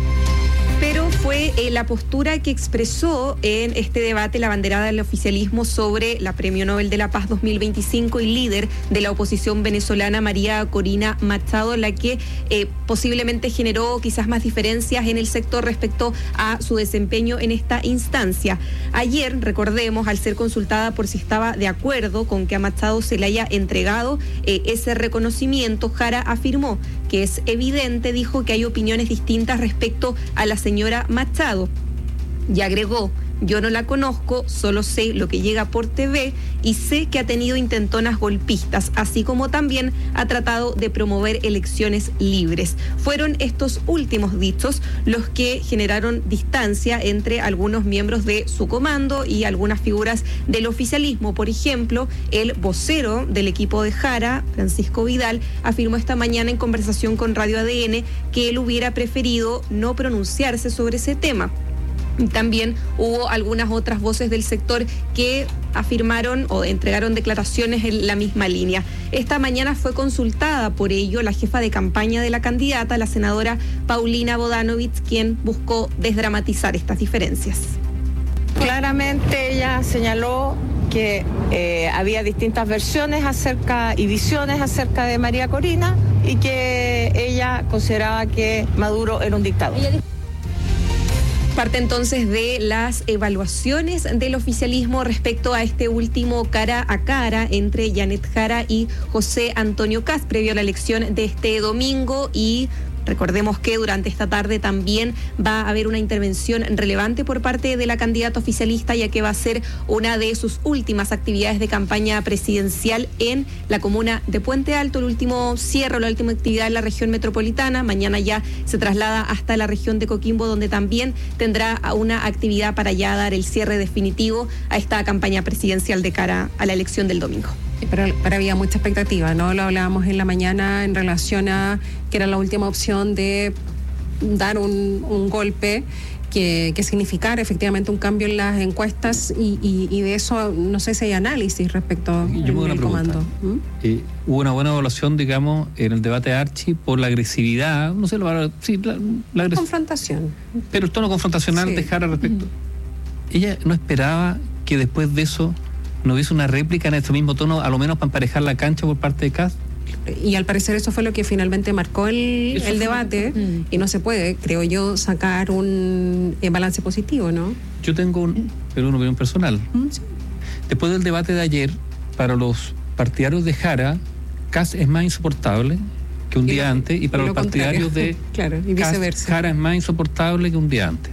Pero fue eh, la postura que expresó en este debate la abanderada del oficialismo sobre la Premio Nobel de la Paz dos mil veinticinco y líder de la oposición venezolana, María Corina Machado, la que eh, posiblemente generó quizás más diferencias en el sector respecto a su desempeño en esta instancia. Ayer, recordemos, al ser consultada por si estaba de acuerdo con que a Machado se le haya entregado eh, ese reconocimiento, Jara afirmó que es evidente, dijo, que hay opiniones distintas respecto a la señora Machado, y agregó: yo no la conozco, solo sé lo que llega por T V y sé que ha tenido intentonas golpistas, así como también ha tratado de promover elecciones libres. Fueron estos últimos dichos los que generaron distancia entre algunos miembros de su comando y algunas figuras del oficialismo. Por ejemplo, el vocero del equipo de Jara, Francisco Vidal, afirmó esta mañana en conversación con Radio A D N que él hubiera preferido no pronunciarse sobre ese tema. También hubo algunas otras voces del sector que afirmaron o entregaron declaraciones en la misma línea. Esta mañana fue consultada por ello la jefa de campaña de la candidata, la senadora Paulina Bodanovich, quien buscó desdramatizar estas diferencias. Claramente ella señaló que eh, había distintas versiones acerca y visiones acerca de María Corina y que ella consideraba que Maduro era un dictador. Parte entonces de las evaluaciones del oficialismo respecto a este último cara a cara entre Janet Jara y José Antonio Kast previo a la elección de este domingo. Y recordemos que durante esta tarde también va a haber una intervención relevante por parte de la candidata oficialista, ya que va a ser una de sus últimas actividades de campaña presidencial en la comuna de Puente Alto, el último cierre, la última actividad en la región metropolitana. Mañana ya se traslada hasta la región de Coquimbo, donde también tendrá una actividad para ya dar el cierre definitivo a esta campaña presidencial de cara a la elección del domingo. Pero, pero había mucha expectativa, ¿no? Lo hablábamos en la mañana en relación a que era la última opción de dar un, un golpe que, que significara efectivamente un cambio en las encuestas y, y, y de eso no sé si hay análisis respecto al comando. ¿Mm? Eh, hubo una buena evaluación, digamos, en el debate de Archi por la agresividad, no sé, la, sí, la, la agresividad. Confrontación. Pero el tono confrontacional sí. de Jara respecto. Mm. Ella no esperaba que después de eso no hubiese una réplica en este mismo tono, a lo menos para emparejar la cancha por parte de Kast. Y al parecer eso fue lo que finalmente marcó el, el debate fue... y no se puede, creo yo, sacar un eh, balance positivo, ¿no? Yo tengo un, pero una opinión personal. ¿Mm? Sí. Después del debate de ayer, para los partidarios de Jara, Kast es más insoportable que un y día lo, antes, y para y los partidarios de claro, y viceversa. Kast, Jara es más insoportable que un día antes.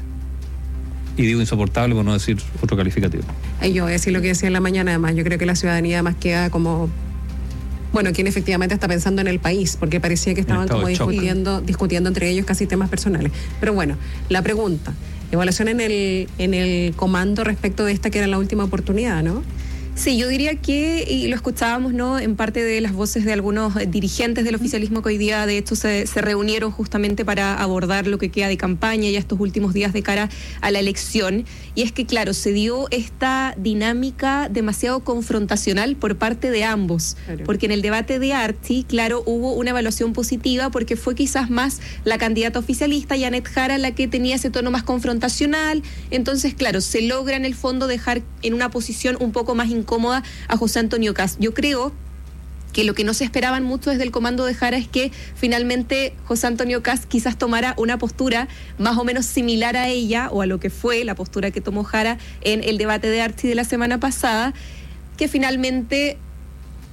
Y digo insoportable por no decir otro calificativo. Y yo voy a decir lo que decía en la mañana, además. Yo creo que la ciudadanía además queda como... Bueno, quien efectivamente está pensando en el país, porque parecía que estaban como discutiendo, discutiendo entre ellos casi temas personales. Pero bueno, la pregunta, evaluación en el, en el comando respecto de esta que era la última oportunidad, ¿no? Sí, yo diría que, y lo escuchábamos, ¿no?, en parte de las voces de algunos dirigentes del oficialismo que hoy día de hecho se, se reunieron justamente para abordar lo que queda de campaña y estos últimos días de cara a la elección. Y es que, claro, se dio esta dinámica demasiado confrontacional por parte de ambos, claro. Porque en el debate de Archi, claro, hubo una evaluación positiva porque fue quizás más la candidata oficialista, Janet Jara, la que tenía ese tono más confrontacional. Entonces, claro, se logra en el fondo dejar en una posición un poco más incómoda a José Antonio Kast. Yo creo que lo que no se esperaban mucho desde el comando de Jara es que finalmente José Antonio Kast quizás tomara una postura más o menos similar a ella o a lo que fue la postura que tomó Jara en el debate de Archi de la semana pasada, que finalmente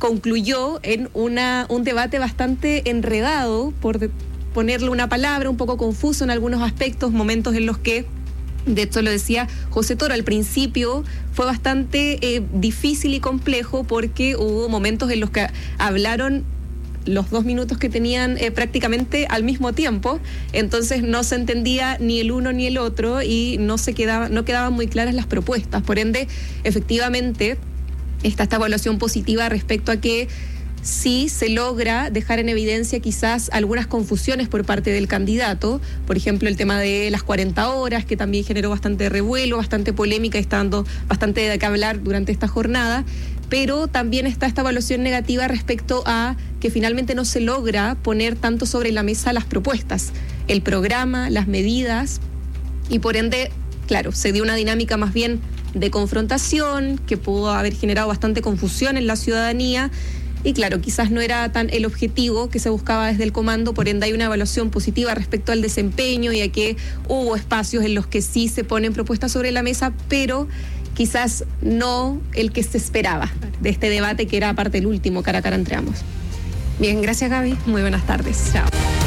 concluyó en una, un debate bastante enredado, por de, ponerle una palabra, un poco confuso en algunos aspectos, momentos en los que, de hecho lo decía José Toro, al principio fue bastante eh, difícil y complejo porque hubo momentos en los que hablaron los dos minutos que tenían eh, prácticamente al mismo tiempo, entonces no se entendía ni el uno ni el otro y no se quedaba, no quedaban muy claras las propuestas. Por ende, efectivamente, está esta evaluación positiva respecto a que sí se logra dejar en evidencia quizás algunas confusiones por parte del candidato, por ejemplo el tema de las cuarenta horas, que también generó bastante revuelo, bastante polémica, y está dando bastante de qué hablar durante esta jornada, pero también está esta evaluación negativa respecto a que finalmente no se logra poner tanto sobre la mesa las propuestas, el programa, las medidas, y por ende, claro, se dio una dinámica más bien de confrontación que pudo haber generado bastante confusión en la ciudadanía. Y claro, quizás no era tan el objetivo que se buscaba desde el comando, por ende hay una evaluación positiva respecto al desempeño y a que hubo espacios en los que sí se ponen propuestas sobre la mesa, pero quizás no el que se esperaba de este debate, que era aparte el último cara a cara entre ambos. Bien, gracias Gaby. Muy buenas tardes. Chao.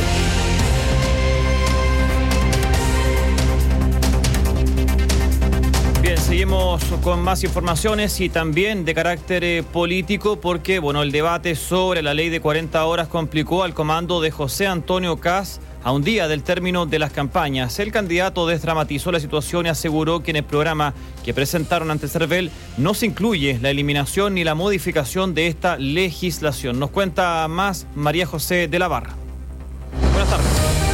Seguimos con más informaciones y también de carácter eh, político, porque bueno, el debate sobre la ley de cuarenta horas complicó al comando de José Antonio Kast a un día del término de las campañas. El candidato desdramatizó la situación y aseguró que en el programa que presentaron ante el CERVEL no se incluye la eliminación ni la modificación de esta legislación. Nos cuenta más María José de la Barra. Buenas tardes.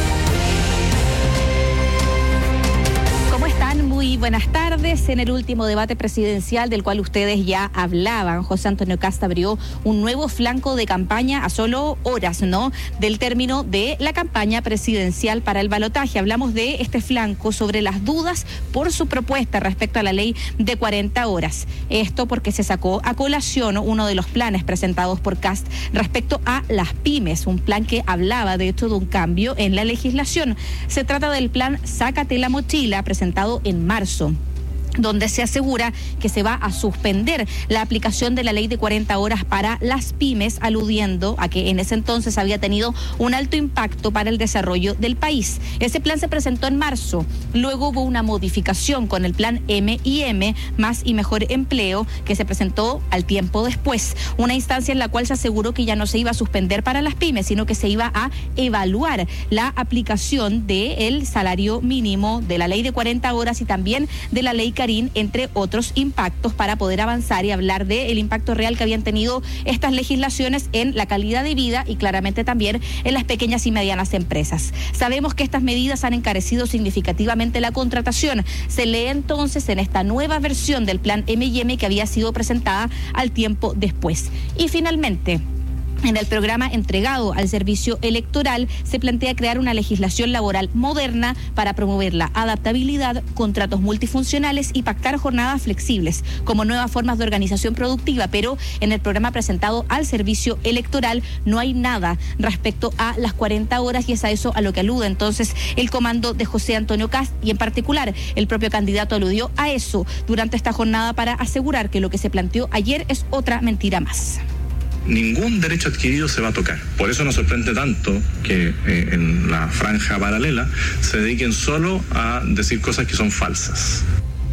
Muy buenas tardes. En el último debate presidencial del cual ustedes ya hablaban, José Antonio Kast abrió un nuevo flanco de campaña a solo horas, ¿no?, del término de la campaña presidencial para el balotaje. Hablamos de este flanco sobre las dudas por su propuesta respecto a la ley de cuarenta horas. Esto porque se sacó a colación uno de los planes presentados por Kast respecto a las pymes, un plan que hablaba de hecho de un cambio en la legislación. Se trata del plan Sácate la Mochila, presentado en marzo, donde se asegura que se va a suspender la aplicación de la ley de cuarenta horas para las pymes, aludiendo a que en ese entonces había tenido un alto impacto para el desarrollo del país. Ese plan se presentó en marzo, luego hubo una modificación con el plan M y M, Más y Mejor Empleo, que se presentó al tiempo después, una instancia en la cual se aseguró que ya no se iba a suspender para las pymes, sino que se iba a evaluar la aplicación del salario mínimo, de la ley de cuarenta horas y también de la ley Karin, entre otros impactos, para poder avanzar y hablar del impacto real que habían tenido estas legislaciones en la calidad de vida y claramente también en las pequeñas y medianas empresas. Sabemos que estas medidas han encarecido significativamente la contratación. Se lee entonces en esta nueva versión del plan M y M que había sido presentada al tiempo después. Y finalmente, en el programa entregado al servicio electoral se plantea crear una legislación laboral moderna para promover la adaptabilidad, contratos multifuncionales y pactar jornadas flexibles como nuevas formas de organización productiva, pero en el programa presentado al servicio electoral no hay nada respecto a las cuarenta horas y es a eso a lo que alude entonces el comando de José Antonio Kast, y en particular el propio candidato aludió a eso durante esta jornada para asegurar que lo que se planteó ayer es otra mentira más. Ningún derecho adquirido se va a tocar. Por eso nos sorprende tanto que eh, en la franja paralela se dediquen solo a decir cosas que son falsas.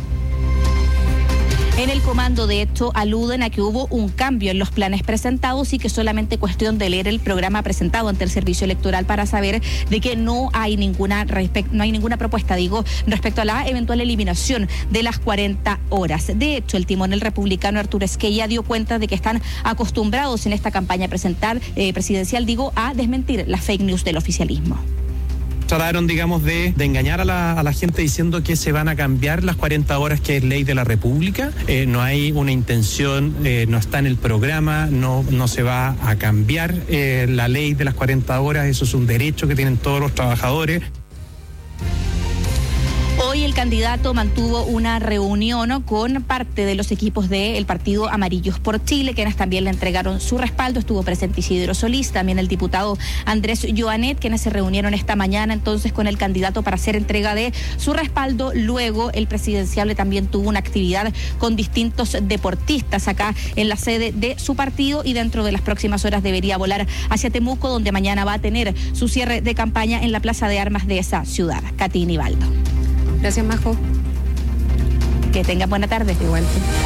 En el comando, de hecho, aluden a que hubo un cambio en los planes presentados y que solamente cuestión de leer el programa presentado ante el servicio electoral para saber de que no hay ninguna respect, no hay ninguna propuesta, digo, respecto a la eventual eliminación de las cuarenta horas. De hecho, el timonel republicano Arturo Esquella dio cuenta de que están acostumbrados en esta campaña presentar, eh, presidencial, digo, a desmentir las fake news del oficialismo. Trataron, digamos, de, de engañar a la, a la gente diciendo que se van a cambiar las cuarenta horas, que es ley de la República. Eh, no hay una intención, eh, no está en el programa, no, no se va a cambiar eh, la ley de las cuarenta horas. Eso es un derecho que tienen todos los trabajadores. Hoy Hoy el candidato mantuvo una reunión con parte de los equipos del partido Amarillos por Chile, quienes también le entregaron su respaldo. Estuvo presente Isidro Solís, también el diputado Andrés Joanet, quienes se reunieron esta mañana entonces con el candidato para hacer entrega de su respaldo. Luego el presidenciable también tuvo una actividad con distintos deportistas acá en la sede de su partido, y dentro de las próximas horas debería volar hacia Temuco, donde mañana va a tener su cierre de campaña en la Plaza de Armas de esa ciudad. Katy Nivaldo. Gracias, Majo. Que tenga buena tarde. Igual.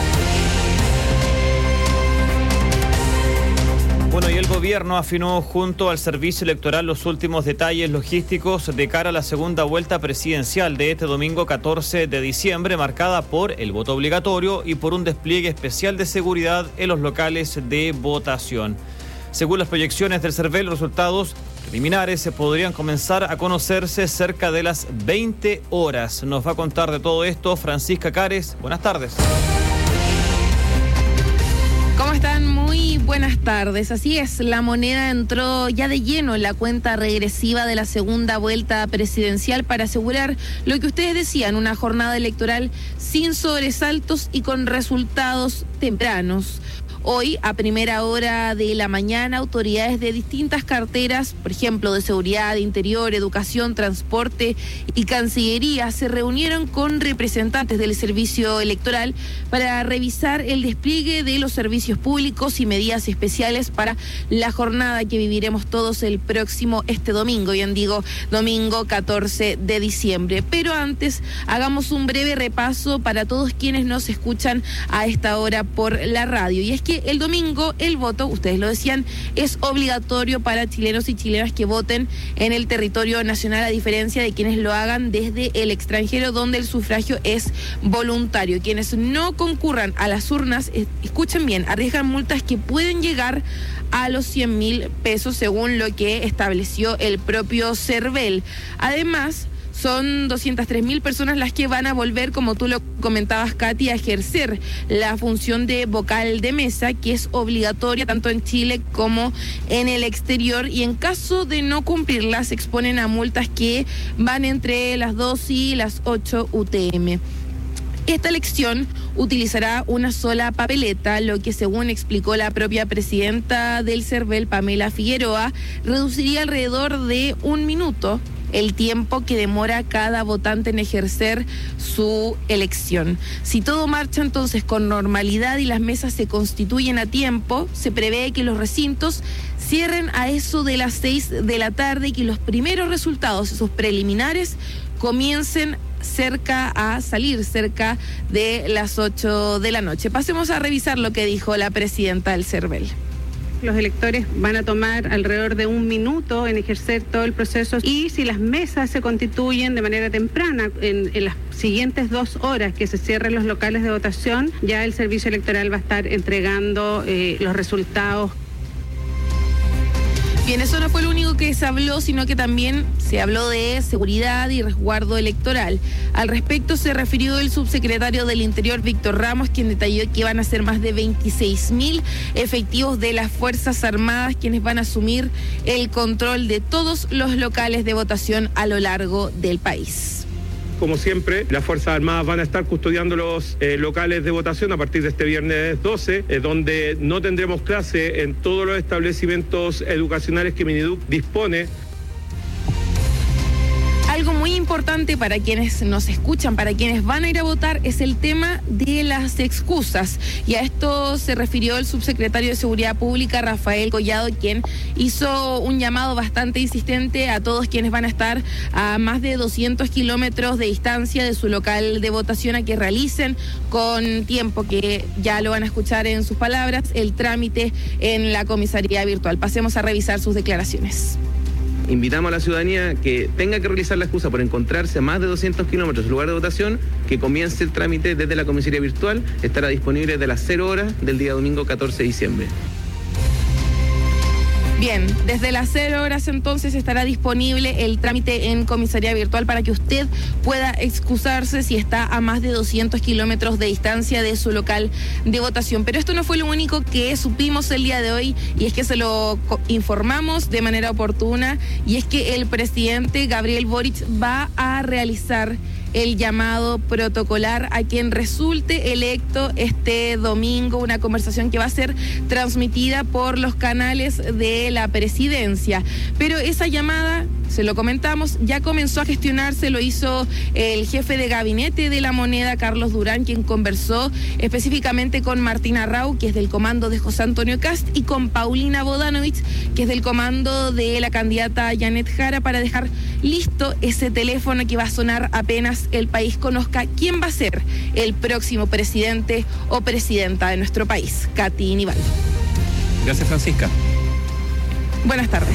Bueno, y el gobierno afinó junto al servicio electoral los últimos detalles logísticos de cara a la segunda vuelta presidencial de este domingo catorce de diciembre, marcada por el voto obligatorio y por un despliegue especial de seguridad en los locales de votación. Según las proyecciones del CERVEL, los resultados preliminares se podrían comenzar a conocerse cerca de las veinte horas. Nos va a contar de todo esto Francisca Cares. Buenas tardes. ¿Cómo están? Muy buenas tardes. Así es, la moneda entró ya de lleno en la cuenta regresiva de la segunda vuelta presidencial para asegurar lo que ustedes decían, una jornada electoral sin sobresaltos y con resultados tempranos. Hoy, a primera hora de la mañana, autoridades de distintas carteras, por ejemplo, de seguridad, interior, educación, transporte y cancillería, se reunieron con representantes del servicio electoral para revisar el despliegue de los servicios públicos y medidas especiales para la jornada que viviremos todos el próximo, este domingo, bien digo, domingo catorce de diciembre. Pero antes, hagamos un breve repaso para todos quienes nos escuchan a esta hora por la radio. Y es que el domingo el voto, ustedes lo decían, es obligatorio para chilenos y chilenas que voten en el territorio nacional, a diferencia de quienes lo hagan desde el extranjero, donde el sufragio es voluntario. Quienes no concurran a las urnas, escuchen bien, arriesgan multas que pueden llegar a los cien mil pesos, según lo que estableció el propio CERVEL. Además, son doscientas tres mil personas las que van a volver, como tú lo comentabas, Katy, a ejercer la función de vocal de mesa, que es obligatoria tanto en Chile como en el exterior, y en caso de no cumplirla se exponen a multas que van entre las dos y las ocho U T M. Esta elección utilizará una sola papeleta, lo que, según explicó la propia presidenta del CERVEL, Pamela Figueroa, reduciría alrededor de un minuto el tiempo que demora cada votante en ejercer su elección. Si todo marcha entonces con normalidad y las mesas se constituyen a tiempo, se prevé que los recintos cierren a eso de las seis de la tarde y que los primeros resultados, esos preliminares, comiencen cerca a salir cerca de las ocho de la noche. Pasemos a revisar lo que dijo la presidenta del CERVEL. Los electores van a tomar alrededor de un minuto en ejercer todo el proceso, y si las mesas se constituyen de manera temprana, en, en las siguientes dos horas que se cierren los locales de votación, ya el servicio electoral va a estar entregando eh, los resultados. Bien, eso no fue lo único que se habló, sino que también se habló de seguridad y resguardo electoral. Al respecto se refirió el subsecretario del Interior, Víctor Ramos, quien detalló que van a ser más de veintiséis mil efectivos de las Fuerzas Armadas quienes van a asumir el control de todos los locales de votación a lo largo del país. Como siempre, las Fuerzas Armadas van a estar custodiando los eh, locales de votación a partir de este viernes doce, eh, donde no tendremos clase en todos los establecimientos educacionales que Miniduc dispone. Algo muy importante para quienes nos escuchan, para quienes van a ir a votar, es el tema de las excusas. Y a esto se refirió el subsecretario de Seguridad Pública, Rafael Collado, quien hizo un llamado bastante insistente a todos quienes van a estar a más de doscientos kilómetros de distancia de su local de votación a que realicen con tiempo, que ya lo van a escuchar en sus palabras, el trámite en la comisaría virtual. Pasemos a revisar sus declaraciones. Invitamos a la ciudadanía que tenga que realizar la excusa por encontrarse a más de doscientos kilómetros del lugar de votación, que comience el trámite desde la comisaría virtual. Estará disponible desde las cero horas del día domingo catorce de diciembre. Bien, desde las cero horas entonces estará disponible el trámite en comisaría virtual para que usted pueda excusarse si está a más de doscientos kilómetros de distancia de su local de votación. Pero esto no fue lo único que supimos el día de hoy, y es que se lo informamos de manera oportuna, y es que el presidente Gabriel Boric va a realizar el llamado protocolar a quien resulte electo este domingo, una conversación que va a ser transmitida por los canales de la presidencia. Pero esa llamada, se lo comentamos, ya comenzó a gestionarse, lo hizo el jefe de gabinete de La Moneda, Carlos Durán, quien conversó específicamente con Martina Rau, que es del comando de José Antonio Kast, y con Paulina Bodanovich, que es del comando de la candidata Janet Jara, para dejar listo ese teléfono que va a sonar apenas el país conozca quién va a ser el próximo presidente o presidenta de nuestro país. Katy Nival. Gracias, Francisca. Buenas tardes.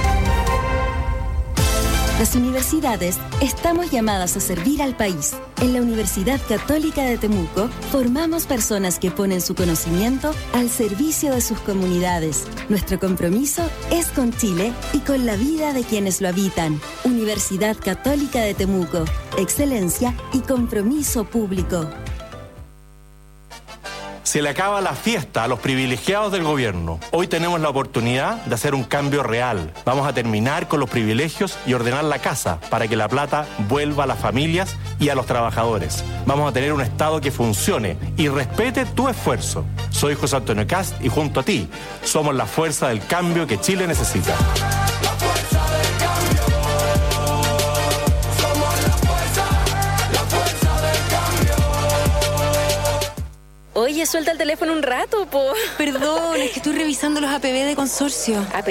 Las universidades estamos llamadas a servir al país. En la Universidad Católica de Temuco formamos personas que ponen su conocimiento al servicio de sus comunidades. Nuestro compromiso es con Chile y con la vida de quienes lo habitan. Universidad Católica de Temuco. Excelencia y compromiso público. Se le acaba la fiesta a los privilegiados del gobierno. Hoy tenemos la oportunidad de hacer un cambio real. Vamos a terminar con los privilegios y ordenar la casa para que la plata vuelva a las familias y a los trabajadores. Vamos a tener un Estado que funcione y respete tu esfuerzo. Soy José Antonio Kast y junto a ti somos la fuerza del cambio que Chile necesita. Oye, suelta el teléfono un rato, po. Perdón, es que estoy revisando los A P B de consorcio.